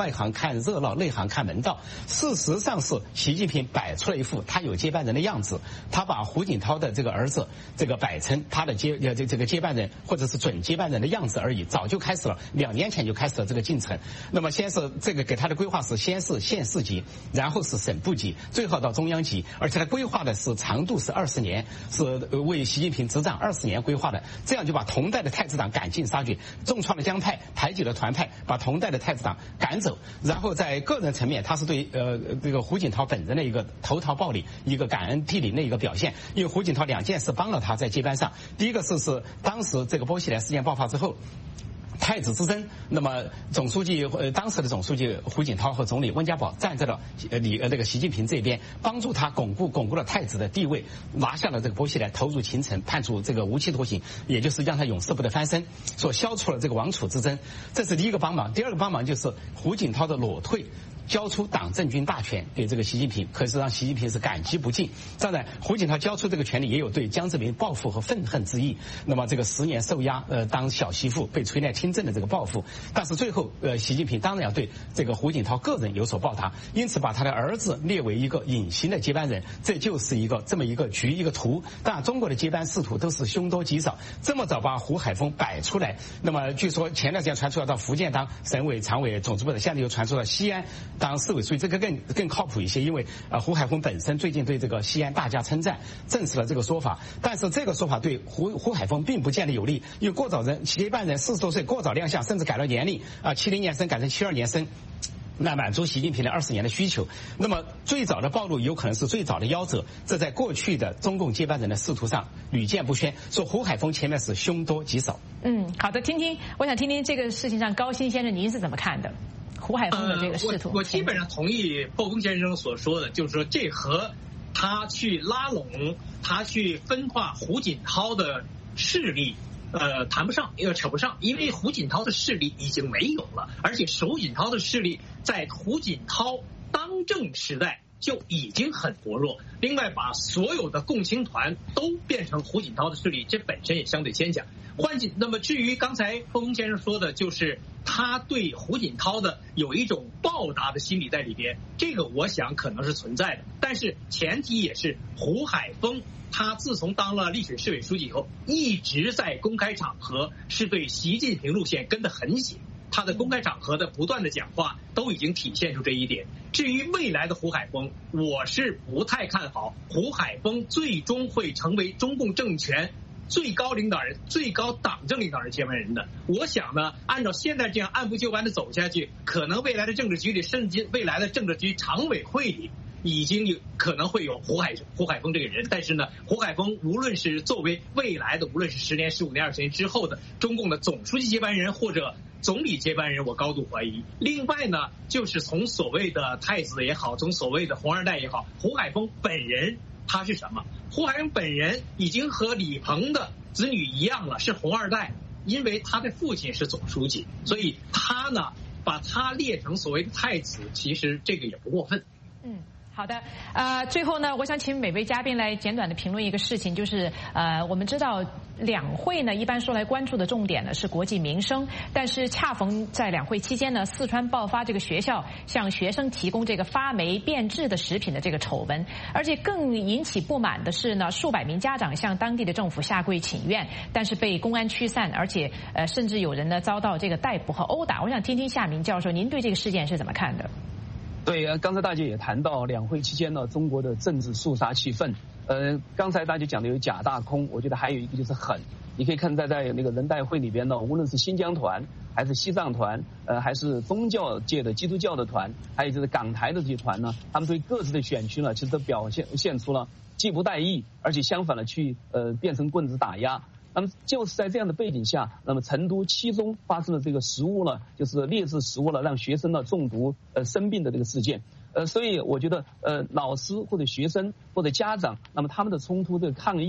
外行看热闹，内行看门道。事实上是习近平摆出了一副他有接班人的样子，他把胡锦涛的这个儿子这个摆成他的接呃这这个接班人或者是准接班人的样子而已，早就开始了，两年前就开始了这个进程。那么先是这个给他的规划是先是县市级，然后是省部级，最后到中央级，而且他规划的是长度是二十年，是为习近平执掌二十年规划的，这样就把同代的太子党赶尽杀绝，重创了江派，排挤了团派，把同代的太子党赶走。然后在个人层面，他是对呃这个胡锦涛本人的一个投桃报李，一个感恩涕零的一个表现。因为胡锦涛两件事帮了他在接班上，第一个是是当时这个波西莱事件爆发之后，太子之争，那么总书记呃当时的总书记胡锦涛和总理温家宝站在了呃李呃那个习近平这边，帮助他巩固巩固了太子的地位，拿下了这个波西莱，投入秦城，判处这个无期徒刑，也就是让他永世不得翻身，所消除了这个王储之争，这是第一个帮忙。第二个帮忙就是胡锦涛的裸退，交出党政军大权给这个习近平，可是让习近平是感激不尽。当然，胡锦涛交出这个权利也有对江泽民报复和愤恨之意。那么这个十年受压，呃，当小媳妇被垂帘听政的这个报复，但是最后，呃，习近平当然要对这个胡锦涛个人有所报答，因此把他的儿子列为一个隐形的接班人，这就是一个这么一个局一个图。当然，中国的接班仕途都是凶多吉少，这么早把胡海峰摆出来，那么据说前段时间传出要到福建当省委常委总支部的，现在又传出了西安当市委书记，这个更更靠谱一些，因为呃胡海峰本身最近对这个西安大加称赞，证实了这个说法。但是这个说法对胡胡海峰并不见得有利，因为过早人接班人四十多岁过早亮相，甚至改了年龄啊，七零年生改成七二年生。那满足习近平的二十年的需求，那么最早的暴露有可能是最早的夭折，这在过去的中共接班人的仕途上屡见不鲜。说胡海峰前面是凶多吉少。 嗯，好的，听听，我想听听这个事情上，高新先生您是怎么看的？胡海峰的这个仕途、 呃我，我基本上同意鲍峰先生所说的，就是说这和他去拉拢、他去分化胡锦涛的势力。呃，谈不上，也扯不上，因为胡锦涛的势力已经没有了，而且胡锦涛的势力在胡锦涛当政时代就已经很薄弱。另外，把所有的共青团都变成胡锦涛的势力，这本身也相对牵强。换进，那么至于刚才鲍峰先生说的，就是他对胡锦涛的有一种报答的心理在里边，这个我想可能是存在的，但是前提也是胡海峰。他自从当了丽水市委书记以后，一直在公开场合是对习近平路线跟得很紧，他的公开场合的不断的讲话都已经体现出这一点。至于未来的胡海峰，我是不太看好胡海峰最终会成为中共政权最高领导人、最高党政领导人接班人的。我想呢，按照现在这样按部就班的走下去，可能未来的政治局里，甚至未来的政治局常委会里，已经有可能会有胡海胡海峰这个人。但是呢，胡海峰无论是作为未来的，无论是十年、十五年、二十年之后的中共的总书记接班人或者总理接班人，我高度怀疑。另外呢，就是从所谓的太子也好，从所谓的红二代也好，胡海峰本人他是什么？胡海峰本人已经和李鹏的子女一样了，是红二代，因为他的父亲是总书记，所以他呢把他列成所谓的太子，其实这个也不过分。 嗯。好的，呃，最后呢，我想请每位嘉宾来简短的评论一个事情，就是呃，我们知道两会呢，一般说来关注的重点呢是国计民生，但是恰逢在两会期间呢，四川爆发这个学校向学生提供这个发霉变质的食品的这个丑闻，而且更引起不满的是呢，数百名家长向当地的政府下跪请愿，但是被公安驱散，而且呃，甚至有人呢遭到这个逮捕和殴打。我想听听夏明教授，您对这个事件是怎么看的？ 对，刚才大姐也谈到两会期间呢，中国的政治肃杀气氛。呃，刚才大姐讲的有假大空，我觉得还有一个就是狠。你可以看在在那个人代会里边呢，无论是新疆团，还是西藏团，呃，还是宗教界的基督教的团，还有就是港台的这些团呢，他们对各自的选区呢，其实都表现现出了既不待意，而且相反的去呃变成棍子打压。那么就是在这样的背景下，那么成都七中发生了这个食物呢，就是劣质食物了，让学生呢中毒呃生病的这个事件。呃，所以我觉得呃老师或者学生或者家长，那么他们的冲突这个抗议了，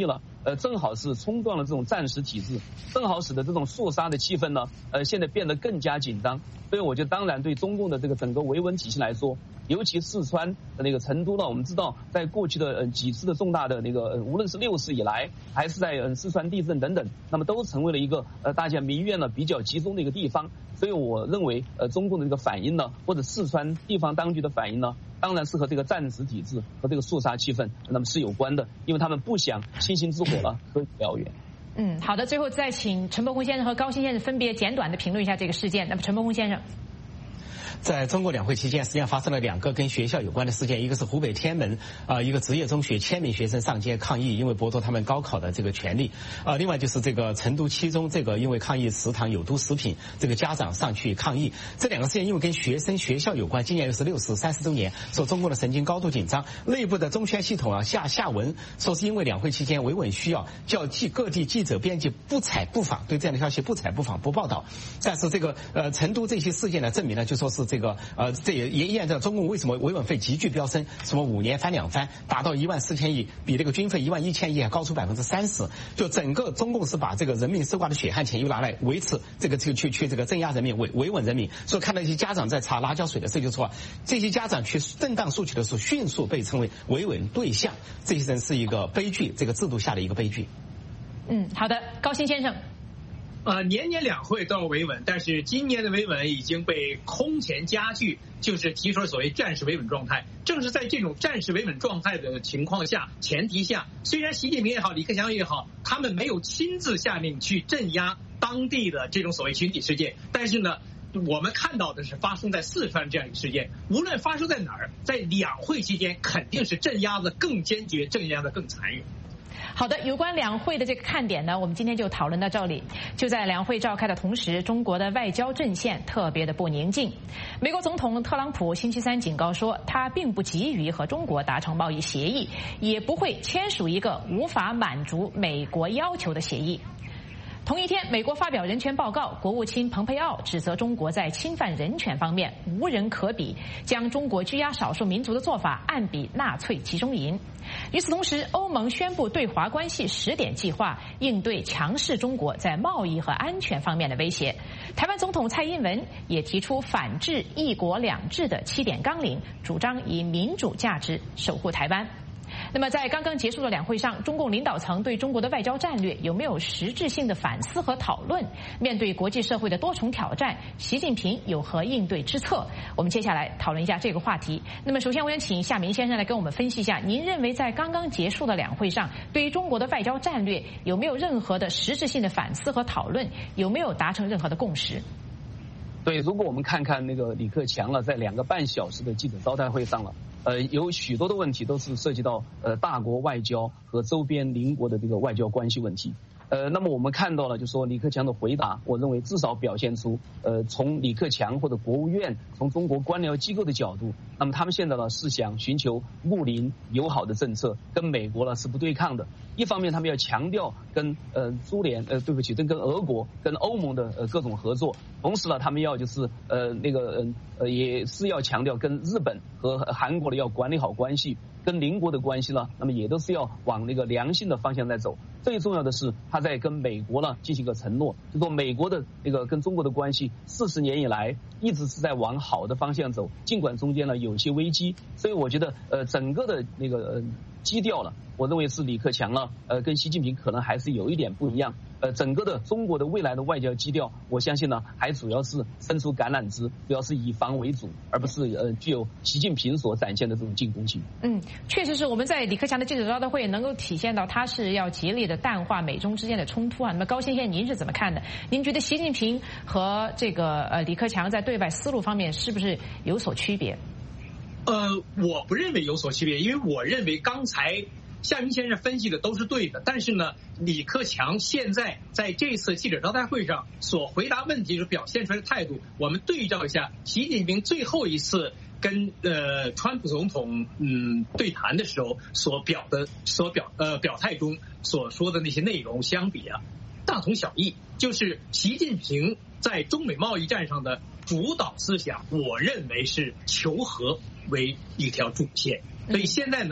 呃，正好是冲断了这种战时体制，正好使得这种肃杀的气氛呢，呃，现在变得更加紧张。所以我觉得，当然对中共的这个整个维稳体系来说，尤其四川的那个成都呢，我们知道，在过去的呃几次的重大的那个，呃、无论是六四以来，还是在呃四川地震等等，那么都成为了一个呃大家民怨呢比较集中的一个地方。所以我认为，呃，中共的这个反应呢，或者四川地方当局的反应呢，当然是和这个战时体制和这个肃杀气氛那么是有关的，因为他们不想星星之火了和燎原。 嗯，好的，最后再请陈伯宏先生和高鑫先生分别简短的评论一下这个事件。那么陈伯宏先生。 在中国两会期间，实际上发生了两个跟学校有关的事件，一个是湖北天门啊、呃，一个职业中学千名学生上街抗议，因为剥夺他们高考的这个权利啊、呃。另外就是这个成都七中这个因为抗议食堂有毒食品，这个家长上去抗议。这两个事件因为跟学生学校有关，今年又是六四三十周年，说中共的神经高度紧张，内部的中宣系统啊下下文说是因为两会期间维稳需要，叫记各地记者编辑不采不访，对这样的消息不采不访不报道。但是这个呃成都这些事件呢，证明呢就说是这个呃这也也验证中共为什么维稳费急剧飙升，什么五年翻两番，达到一万四千亿，比这个军费一万一千亿还高出百分之三十。就整个中共是把这个人民搜刮的血汗钱又拿来维持这个去去去这个镇压人民维维稳人民。所以看到一些家长在查辣椒水的时候就说，这些家长去正当诉求的时候，迅速被称为维稳对象，这些人是一个悲剧，这个制度下的一个悲剧。 嗯，好的，高鑫先生。 呃，年年两会都要维稳，但是今年的维稳已经被空前加剧，就是提出了所谓战时维稳状态。正是在这种战时维稳状态的情况下、前提下，虽然习近平也好、李克强也好，他们没有亲自下令去镇压当地的这种所谓群体事件，但是呢，我们看到的是发生在四川这样一个事件，无论发生在哪儿，在两会期间肯定是镇压的更坚决，镇压的更残忍。 好的，有关两会的这个看点呢，我们今天就讨论到这里。就在两会召开的同时，中国的外交阵线特别的不宁静。美国总统特朗普星期三警告说，他并不急于和中国达成贸易协议，也不会签署一个无法满足美国要求的协议。同一天，美国发表人权报告，国务卿蓬佩奥指责中国在侵犯人权方面无人可比，将中国拘押少数民族的做法按比纳粹集中营。与此同时，欧盟宣布对华关系十点计划，应对强势中国在贸易和安全方面的威胁。台湾总统蔡英文也提出反制一国两制的七点纲领，主张以民主价值守护台湾。那么在刚刚结束的两会上，中共领导层对中国的外交战略有没有实质性的反思和讨论？面对国际社会的多重挑战，习近平有何应对之策？我们接下来讨论一下这个话题。那么首先我想请夏明先生来跟我们分析一下，您认为在刚刚结束的两会上，对于中国的外交战略有没有任何的实质性的反思和讨论？有没有达成任何的共识？ 对，如果我们看看那个李克强了，在两个半小时的记者招待会上了，呃，有许多的问题都是涉及到呃大国外交和周边邻国的这个外交关系问题。呃，那么我们看到了，就说李克强的回答，我认为至少表现出，呃，从李克强或者国务院，从中国官僚机构的角度，那么他们现在呢是想寻求睦邻友好的政策，跟美国呢是不对抗的。一方面，他们要强调跟呃苏联，呃对不起，跟跟俄国、跟欧盟的呃各种合作，同时呢，他们要就是呃那个呃呃也是要强调跟日本和韩国的要管理好关系。跟邻国的关系呢，那么也都是要往那个良性的方向在走。最重要的是，他在跟美国呢进行一个承诺，就说美国的那个跟中国的关系，四十年以来一直是在往好的方向走，尽管中间呢有些危机。所以我觉得，呃，整个的那个呃基调了，我认为是李克强呢，呃，跟习近平可能还是有一点不一样。呃，整个的中国的未来的外交基调，我相信呢，还主要是伸出橄榄枝，主要是以防为主，而不是呃具有习近平所展现的这种进攻性。 嗯，确实是我们在李克强的记者招待会能够体现到，他是要竭力的淡化美中之间的冲突啊。那么高先生，您是怎么看的？您觉得习近平和这个呃李克强在对外思路方面是不是有所区别？ 呃，我不认为有所区别，因为我认为刚才夏明先生分析的都是对的，但是呢，李克强现在在这次记者招待会上所回答问题所表现出来的态度，我们对照一下习近平最后一次跟呃川普总统嗯对谈的时候所表的所表呃表态中所说的那些内容相比啊，大同小异。就是习近平在中美贸易战上的主导思想，我认为是求和为一条主线。所以现在呢，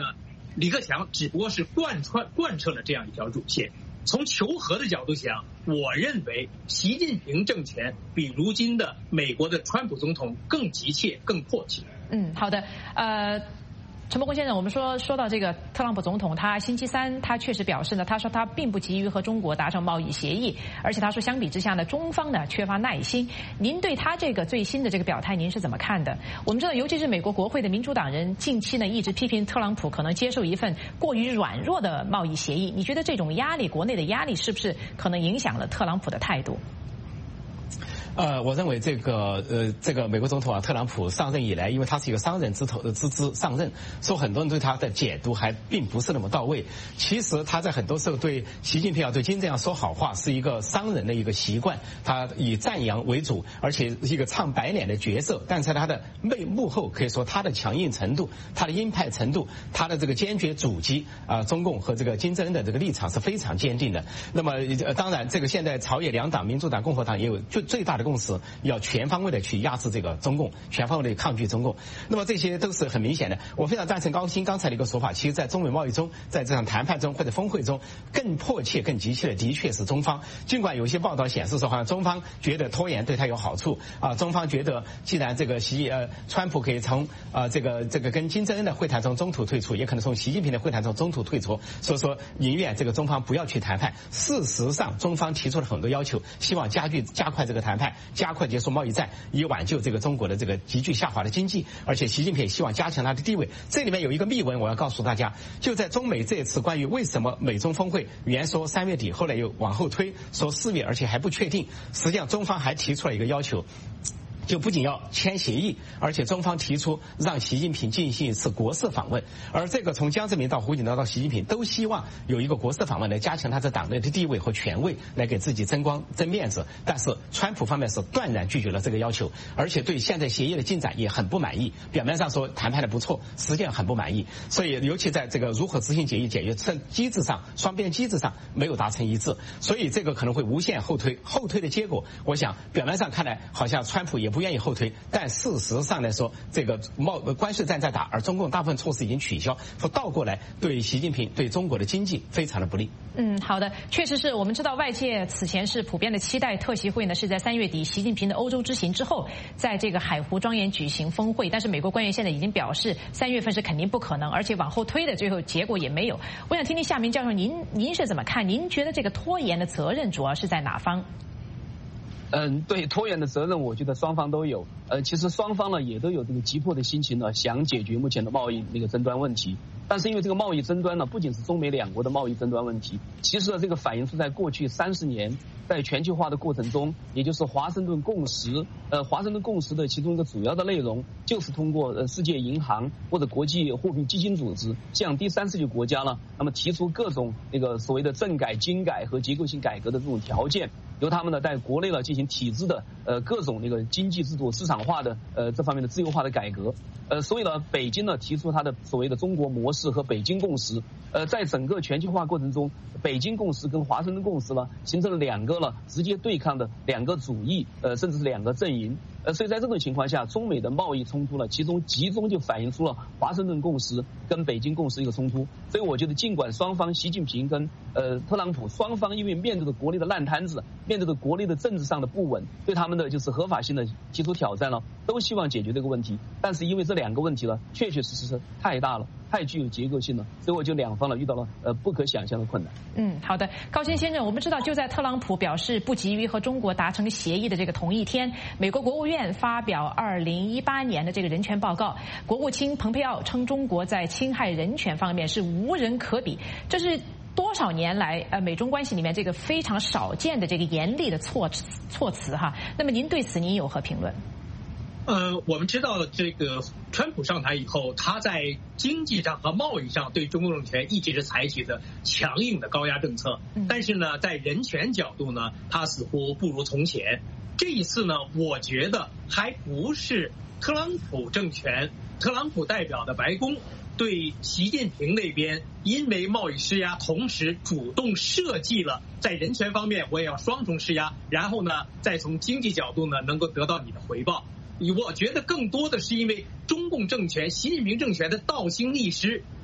李克强只不过是贯穿贯彻了这样一条主线。从求和的角度讲，我认为习近平政权比如今的美国的川普总统更急切、更迫切。 嗯，好的，呃。陈伯公先生，我们说说到这个特朗普总统，他星期三他确实表示呢，他说他并不急于和中国达成贸易协议，而且他说相比之下呢，中方呢缺乏耐心。您对他这个最新的这个表态，您是怎么看的？我们知道，尤其是美国国会的民主党人近期呢一直批评特朗普可能接受一份过于软弱的贸易协议。你觉得这种压力，国内的压力是不是可能影响了特朗普的态度？ 呃，我认为这个呃，这个美国总统啊，特朗普上任以来，因为他是一个商人之头的之之上任，所以很多人对他的解读还并不是那么到位。其实他在很多时候对习近平啊、对金正恩说好话，是一个商人的一个习惯，他以赞扬为主，而且一个唱白脸的角色。但是他的背幕后，可以说他的强硬程度、他的鹰派程度、他的这个坚决阻击啊、呃、中共和这个金正恩的这个立场是非常坚定的。那么呃，当然，这个现在朝野两党，民主党、共和党也有最最大的共识，要全方位的去压制这个中共，全方位的抗拒中共。那么这些都是很明显的。我非常赞成高鑫刚才的一个说法，其实在中美贸易中，在这场谈判中或者峰会中，更迫切、更急切的的确是中方。尽管有些报道显示说，好像中方觉得拖延对他有好处啊，中方觉得既然这个习呃川普可以从啊这个这个跟金正恩的会谈中中途退出，也可能从习近平的会谈中中途退出，所以说宁愿这个中方不要去谈判。事实上，中方提出了很多要求，希望加剧加快这个谈判，加快结束贸易战，以挽救这个中国的这个急剧下滑的经济。而且习近平也希望加强他的地位。这里面有一个秘闻，我要告诉大家，就在中美这一次关于为什么美中峰会原说三月底，后来又往后推，说四月，而且还不确定。实际上中方还提出了一个要求，就不仅要签协议，而且中方提出让习近平进行一次国事访问。而这个从江泽民到胡锦涛到习近平都希望有一个国事访问来加强他在党内的地位和权位，来给自己争光争面子。但是川普方面是断然拒绝了这个要求，而且对现在协议的进展也很不满意。表面上说谈判的不错，实际上很不满意。所以尤其在这个如何执行协议解决机制上，双边机制上没有达成一致，所以这个可能会无限后推。后推的结果，我想表面上看来好像川普也不愿意后推，但事实上来说，这个贸关税战在打，而中共大部分措施已经取消，说倒过来对习近平、对中国的经济非常的不利。 嗯，好的，确实是我们知道外界此前是普遍的期待特习会呢是在三月底习近平的欧洲之行之后，在这个海湖庄园举行峰会，但是美国官员现在已经表示三月份是肯定不可能，而且往后推的最后结果也没有。我想听听夏明教授您您是怎么看？您觉得这个拖延的责任主要是在哪方？ 嗯，对，拖延的责任，我觉得双方都有。呃，其实双方呢也都有这个急迫的心情呢，想解决目前的贸易那个争端问题。但是因为这个贸易争端呢，不仅是中美两国的贸易争端问题，其实呢这个反映出在过去三十年在全球化的过程中，也就是华盛顿共识，呃，华盛顿共识的其中一个主要的内容，就是通过呃世界银行或者国际货币基金组织向第三世界国家呢，那么提出各种那个所谓的政改、经改和结构性改革的这种条件。由他们呢在国内呢进行体制的呃各种那个经济制度市场化的呃这方面的自由化的改革，呃所以呢北京呢提出它的所谓的中国模式和北京共识，呃在整个全球化过程中，北京共识跟华盛顿共识呢形成了两个了直接对抗的两个主义，呃甚至是两个阵营。呃，所以在这种情况下，中美的贸易冲突呢，其中集中就反映出了华盛顿共识跟北京共识一个冲突。所以我觉得，尽管双方习近平跟呃特朗普双方因为面对着国内的烂摊子，面对着国内的政治上的不稳，对他们的就是合法性的提出挑战了，都希望解决这个问题。但是因为这两个问题呢，确确实实是太大了，太具有结构性了，所以我就两方呢遇到了呃不可想象的困难。 嗯，好的，高鑫先生，我们知道就在特朗普表示不急于和中国达成协议的这个同一天，美国国务院发表二零一八年的这个人权报告，国务卿蓬佩奥称中国在侵害人权方面是无人可比，这是多少年来呃美中关系里面这个非常少见的这个严厉的措辞措辞哈。那么您对此您有何评论？ 呃，我们知道这个川普上台以后，他在经济上和贸易上对中国政权一直是采取的强硬的高压政策，但是呢，在人权角度呢，他似乎不如从前。这一次呢，我觉得还不是特朗普政权，特朗普代表的白宫对习近平那边因为贸易施压，同时主动设计了在人权方面我也要双重施压，然后呢，再从经济角度呢能够得到你的回报。我觉得更多的是因为中共政权、习近平政权的倒行逆施，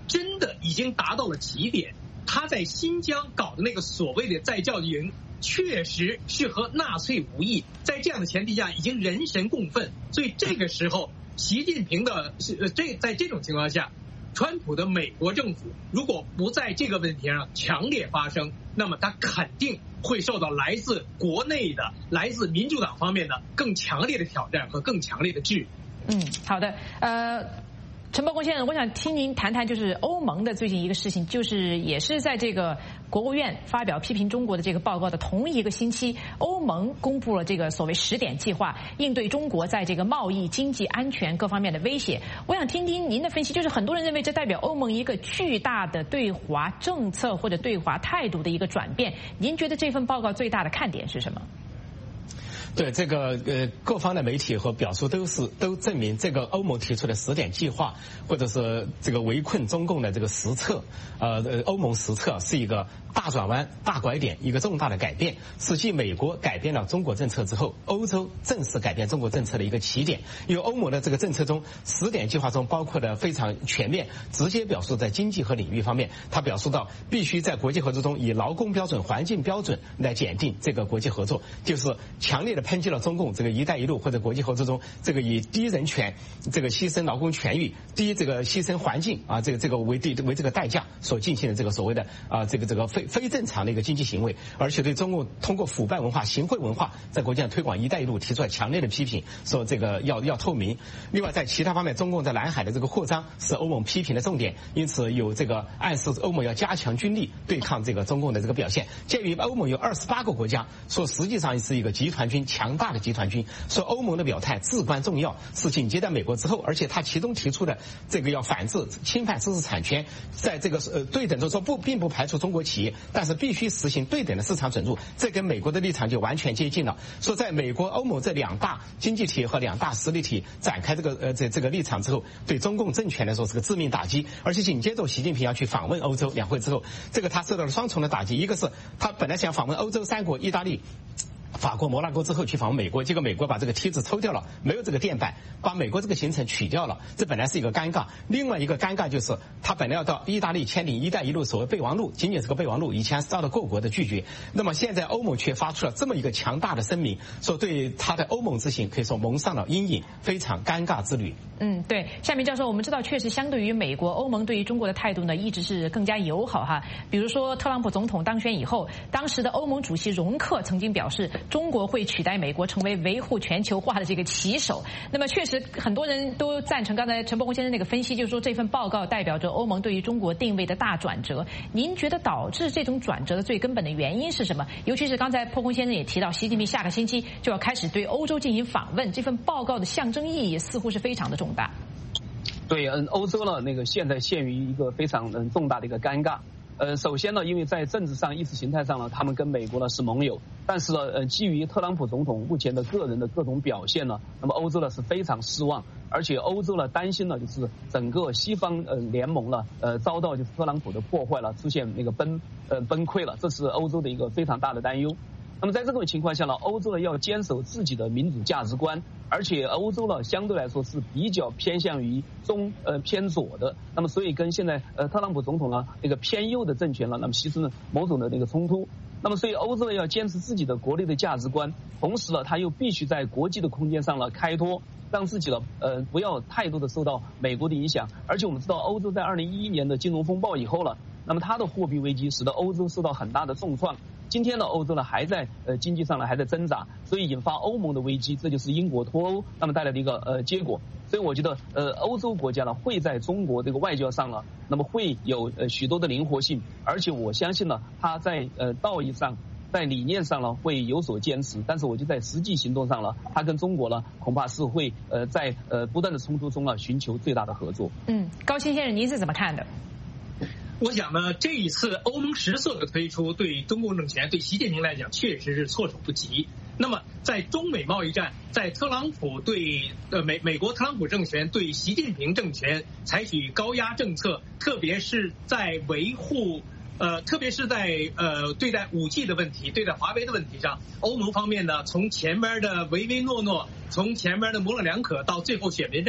真的已经达到了极点。他在新疆搞的那个所谓的再教育营，确实是和纳粹无异。在这样的前提下，已经人神共愤。所以这个时候，习近平的呃这在这种情况下，川普的美国政府如果不在这个问题上强烈发声，那么他肯定会受到来自国内的、来自民主党方面的更强烈的挑战和更强烈的质疑。 嗯，好的，呃。陈伯公先生，我想听您谈谈，就是欧盟的最近一个事情，就是也是在这个国务院发表批评中国的这个报告的同一个星期，欧盟公布了这个所谓十点计划，应对中国在这个贸易、经济、安全各方面的威胁。我想听听您的分析，就是很多人认为这代表欧盟一个巨大的对华政策或者对华态度的一个转变。您觉得这份报告最大的看点是什么？ 对这个呃，各方的媒体和表述都是都证明，这个欧盟提出的十点计划，或者是这个围困中共的这个实策，呃呃，欧盟实策是一个大转弯、大拐点，一个重大的改变，是继美国改变了中国政策之后，欧洲正式改变中国政策的一个起点。因为欧盟的这个政策中，十点计划中包括的非常全面，直接表述在经济和领域方面，它表述到必须在国际合作中以劳工标准、环境标准来检定这个国际合作，就是强烈的抨击了中共这个“一带一路”或者国际合作中这个以低人权、这个牺牲劳工权益、低这个牺牲环境啊，这个这个为地为这个代价所进行的这个所谓的啊这个这个非非正常的一个经济行为，而且对中共通过腐败文化、行贿文化在国际上推广“一带一路”提出了强烈的批评，说这个要要透明。另外，在其他方面，中共在南海的这个扩张是欧盟批评的重点，因此有这个暗示欧盟要加强军力对抗这个中共的这个表现。鉴于欧盟有二十八个国家，说实际上是一个集团军，强大的集团军，说欧盟的表态至关重要，是紧接在美国之后，而且他其中提出的这个要反制侵犯知识产权，在这个呃对等的说不，并不排除中国企业，但是必须实行对等的市场准入，这跟美国的立场就完全接近了。说在美国、欧盟这两大经济体和两大实力体展开这个呃这这个立场之后，对中共政权来说是个致命打击，而且紧接着习近平要去访问欧洲，两会之后，这个他受到了双重的打击，一个是他本来想访问欧洲三国，意大利、法国、摩纳哥之后去访问美国，结果美国把这个梯子抽掉了，没有这个垫板，把美国这个行程取掉了，这本来是一个尴尬。另外一个尴尬就是他本来要到意大利签订“一带一路”所谓备忘录，仅仅是个备忘录，以前遭到各国的拒绝。那么现在欧盟却发出了这么一个强大的声明，说对他的欧盟之行可以说蒙上了阴影，非常尴尬之旅。 嗯，对，夏明教授，我们知道确实相对于美国，欧盟对于中国的态度呢一直是更加友好哈。比如说特朗普总统当选以后，当时的欧盟主席容克曾经表示，中国会取代美国成为维护全球化的这个旗手。那么确实很多人都赞成刚才陈伯宏先生那个分析，就是说这份报告代表着欧盟对于中国定位的大转折。您觉得导致这种转折的最根本的原因是什么？尤其是刚才伯宏先生也提到，习近平下个星期就要开始对欧洲进行访问，这份报告的象征意义似乎是非常的重大。 对，嗯，欧洲呢，那个现在陷于一个非常嗯重大的一个尴尬。呃，首先呢，因为在政治上、意识形态上呢，他们跟美国呢是盟友，但是呢，呃，基于特朗普总统目前的个人的各种表现呢，那么欧洲呢是非常失望，而且欧洲呢担心呢，就是整个西方呃联盟呢，呃，遭到就是特朗普的破坏了，出现那个崩呃崩溃了，这是欧洲的一个非常大的担忧。那么在这种情况下呢，欧洲呢要坚守自己的民主价值观，而且欧洲呢相对来说是比较偏向于中呃偏左的，那么所以跟现在呃特朗普总统呢那个偏右的政权呢，那么形成了某种的那个冲突。那么所以欧洲呢要坚持自己的国内的价值观，同时呢他又必须在国际的空间上呢开拓，让自己呢呃不要太多的受到美国的影响。而且我们知道欧洲在二零一一年的金融风暴以后了，那么它的货币危机使得欧洲受到很大的重创。今天呢，欧洲呢还在呃经济上呢还在挣扎，所以引发欧盟的危机，这就是英国脱欧那么带来的一个呃结果。所以我觉得呃欧洲国家呢会在中国这个外交上呢，那么会有呃许多的灵活性，而且我相信呢，它在呃道义上、在理念上呢会有所坚持，但是我就在实际行动上呢，它跟中国呢恐怕是会呃在呃不断的冲突中呢寻求最大的合作。 嗯，高鑫先生，您是怎么看的？ 我想呢，这一次欧盟十色的推出，对中共政权、对习近平来讲，确实是措手不及。那么，在中美贸易战，在特朗普对呃美美国特朗普政权对习近平政权采取高压政策，特别是在维护呃，特别是在呃对待五 G 的问题、对待华为的问题上，欧盟方面呢，从前面的唯唯诺诺，从前面的模棱两可，到最后选边站。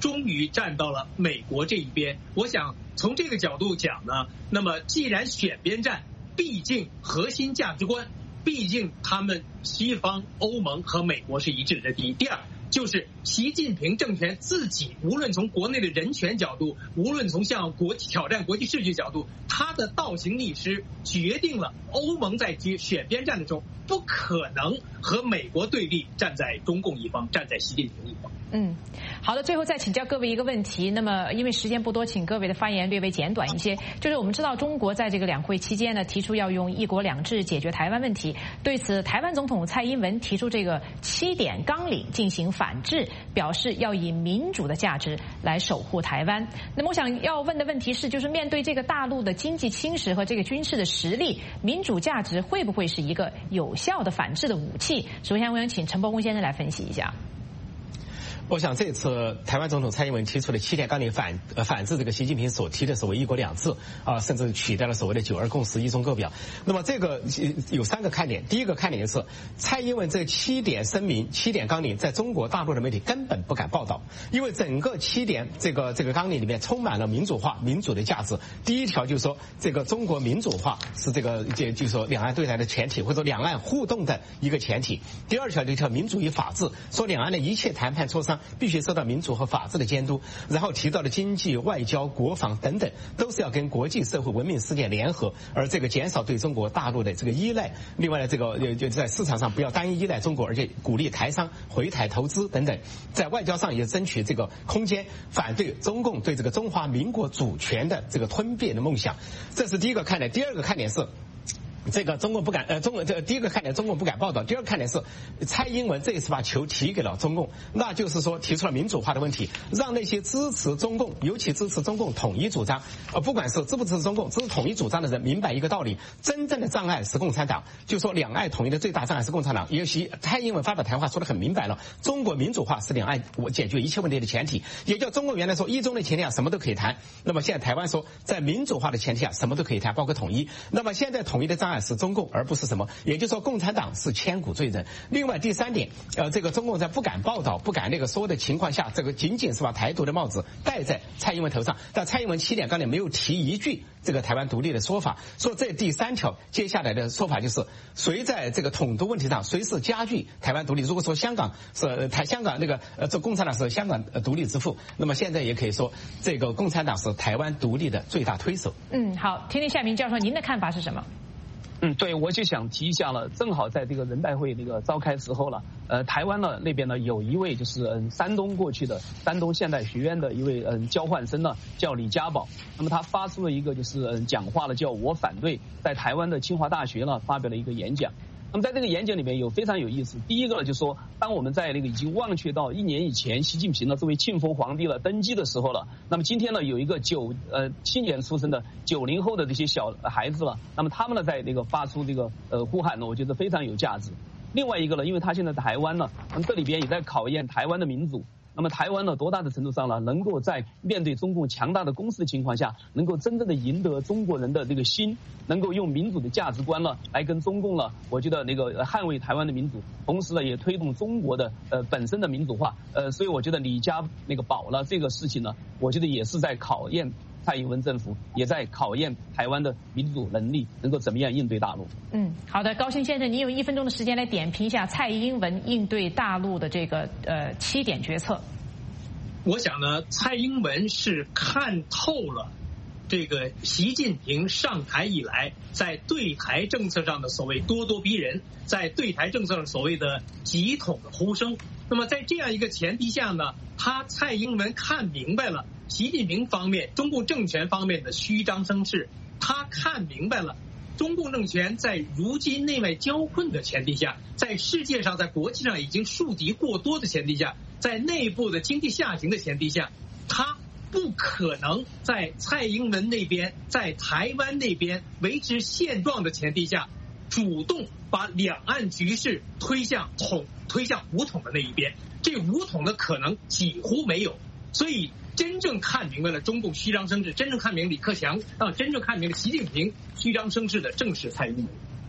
终于站到了美国这一边。我想从这个角度讲呢，那么既然选边站，毕竟核心价值观，毕竟他们西方、欧盟和美国是一致的。第一，第二就是习近平政权自己，无论从国内的人权角度，无论从向国际挑战国际秩序角度，他的倒行逆施决定了欧盟在选边站的时候不可能和美国对立，站在中共一方，站在习近平一方。 嗯，好的，最后再请教各位一个问题。那么因为时间不多，请各位的发言略微简短一些。就是我们知道中国在这个两会期间呢，提出要用一国两制解决台湾问题。对此，台湾总统蔡英文提出这个七点纲领进行反制，表示要以民主的价值来守护台湾。那么我想要问的问题是，就是面对这个大陆的经济侵蚀和这个军事的实力，民主价值会不会是一个有效的反制的武器？首先，我想请陈伯公先生来分析一下。 我想这次台湾总统蔡英文提出的七点纲领反呃反制这个习近平所提的所谓一国两制啊，甚至取代了所谓的九二共识、一中各表。那么这个有三个看点，第一个看点是蔡英文这七点声明、七点纲领在中国大陆的媒体根本不敢报道，因为整个七点这个这个纲领里面充满了民主化、民主的价值。第一条就是说这个中国民主化是这个就就是说两岸对台的前提，或者说两岸互动的一个前提。第二条就叫民主与法治，说两岸的一切谈判磋商必须受到民主和法治的监督，然后提到的经济、外交、国防等等，都是要跟国际社会文明世界联合，而这个减少对中国大陆的这个依赖。另外呢，这个就在市场上不要单一依赖中国，而且鼓励台商回台投资等等。在外交上也争取这个空间，反对中共对这个中华民国主权的这个吞并的梦想。这是第一个看点。第二个看点是。这个中共不敢，呃，中国这第一个看点中共不敢报道，第二个看点是蔡英文这一次把球提给了中共，那就是说提出了民主化的问题，让那些支持中共，尤其支持中共统一主张，呃，不管是支不支持中共，支持统一主张的人明白一个道理：真正的障碍是共产党，就说两岸统一的最大障碍是共产党。尤其蔡英文发表谈话说得很明白了，中国民主化是两岸我解决一切问题的前提，也叫中共原来说一中的前提下什么都可以谈，那么现在台湾说在民主化的前提下什么都可以谈，包括统一。那么现在统一的障碍是中共，而不是什么，也就是说共产党是千古罪人。另外第三点，呃，这个中共在不敢报道、不敢那个说的情况下，这个仅仅是把台独的帽子戴在蔡英文头上，但蔡英文七点纲领没有提一句这个台湾独立的说法。说这第三条接下来的说法就是谁在这个统独问题上谁是加剧台湾独立。如果说香港是台香港那个呃这共产党是香港独立之父，那么现在也可以说这个共产党是台湾独立的最大推手。 嗯，好，听听夏明教授您的看法是什么？ 嗯，对，我就想提一下了，正好在这个人代会那个召开时候了，呃，台湾呢那边呢有一位就是嗯山东过去的山东现代学院的一位嗯交换生呢，叫李家宝，那么他发出了一个就是嗯讲话了，叫我反对，在台湾的清华大学呢发表了一个演讲。那么在这个演讲里面有非常有意思，第一个呢就是说，当我们在那个已经忘却到一年以前习近平呢作为庆丰皇帝了登基的时候了，那么今天呢有一个九呃七年出生的九零后的这些小孩子了，那么他们呢在那个发出这个呃呼喊呢，我觉得非常有价值。另外一个呢，因为他现在台湾呢，那么这里边也在考验台湾的民主。那么台湾呢，多大的程度上呢，能够在面对中共强大的攻势的情况下，能够真正的赢得中国人的这个心，能够用民主的价值观呢，来跟中共呢，我觉得那个捍卫台湾的民主，同时呢，也推动中国的呃本身的民主化。呃，所以我觉得李家那个宝了这个事情呢，我觉得也是在考验蔡英文政府，也在考验台湾的民主能力，能够怎么样应对大陆。 嗯，好的，高鑫先生，你有一分钟的时间来点评一下蔡英文应对大陆的这个呃七点决策。 我想呢，蔡英文是看透了这个习近平上台以来在对台政策上的所谓咄咄逼人，在对台政策上所谓的急统的呼声。那么在这样一个前提下呢，他蔡英文看明白了习近平方面、中共政权方面的虚张声势，他看明白了中共政权在如今内外交困的前提下，在世界上、在国际上已经树敌过多的前提下，在内部的经济下行的前提下，他不可能在蔡英文那边、在台湾那边维持现状的前提下，主动把两岸局势推向统、推向武统的那一边。这武统的可能几乎没有。所以真正看明白了中共虚张声势，真正看明李克强啊，真正看明了习近平虚张声势的正是蔡英文。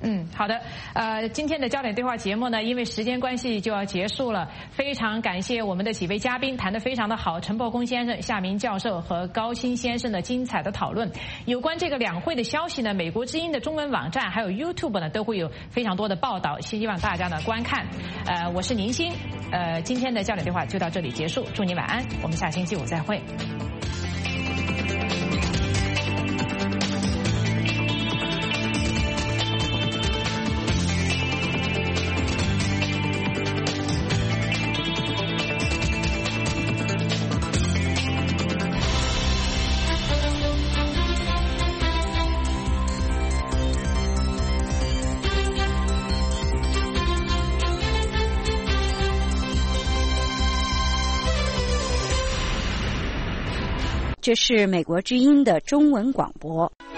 嗯，好的。呃，今天的焦点对话节目呢，因为时间关系就要结束了。非常感谢我们的几位嘉宾谈得非常的好，陈伯公先生、夏明教授和高新先生的精彩的讨论。有关这个两会的消息呢，美国之音的中文网站还有 YouTube 呢都会有非常多的报道，希望大家呢观看。呃，我是宁欣，呃，今天的焦点对话就到这里结束，祝你晚安，我们下星期五再会。 这是美国之音的中文广播。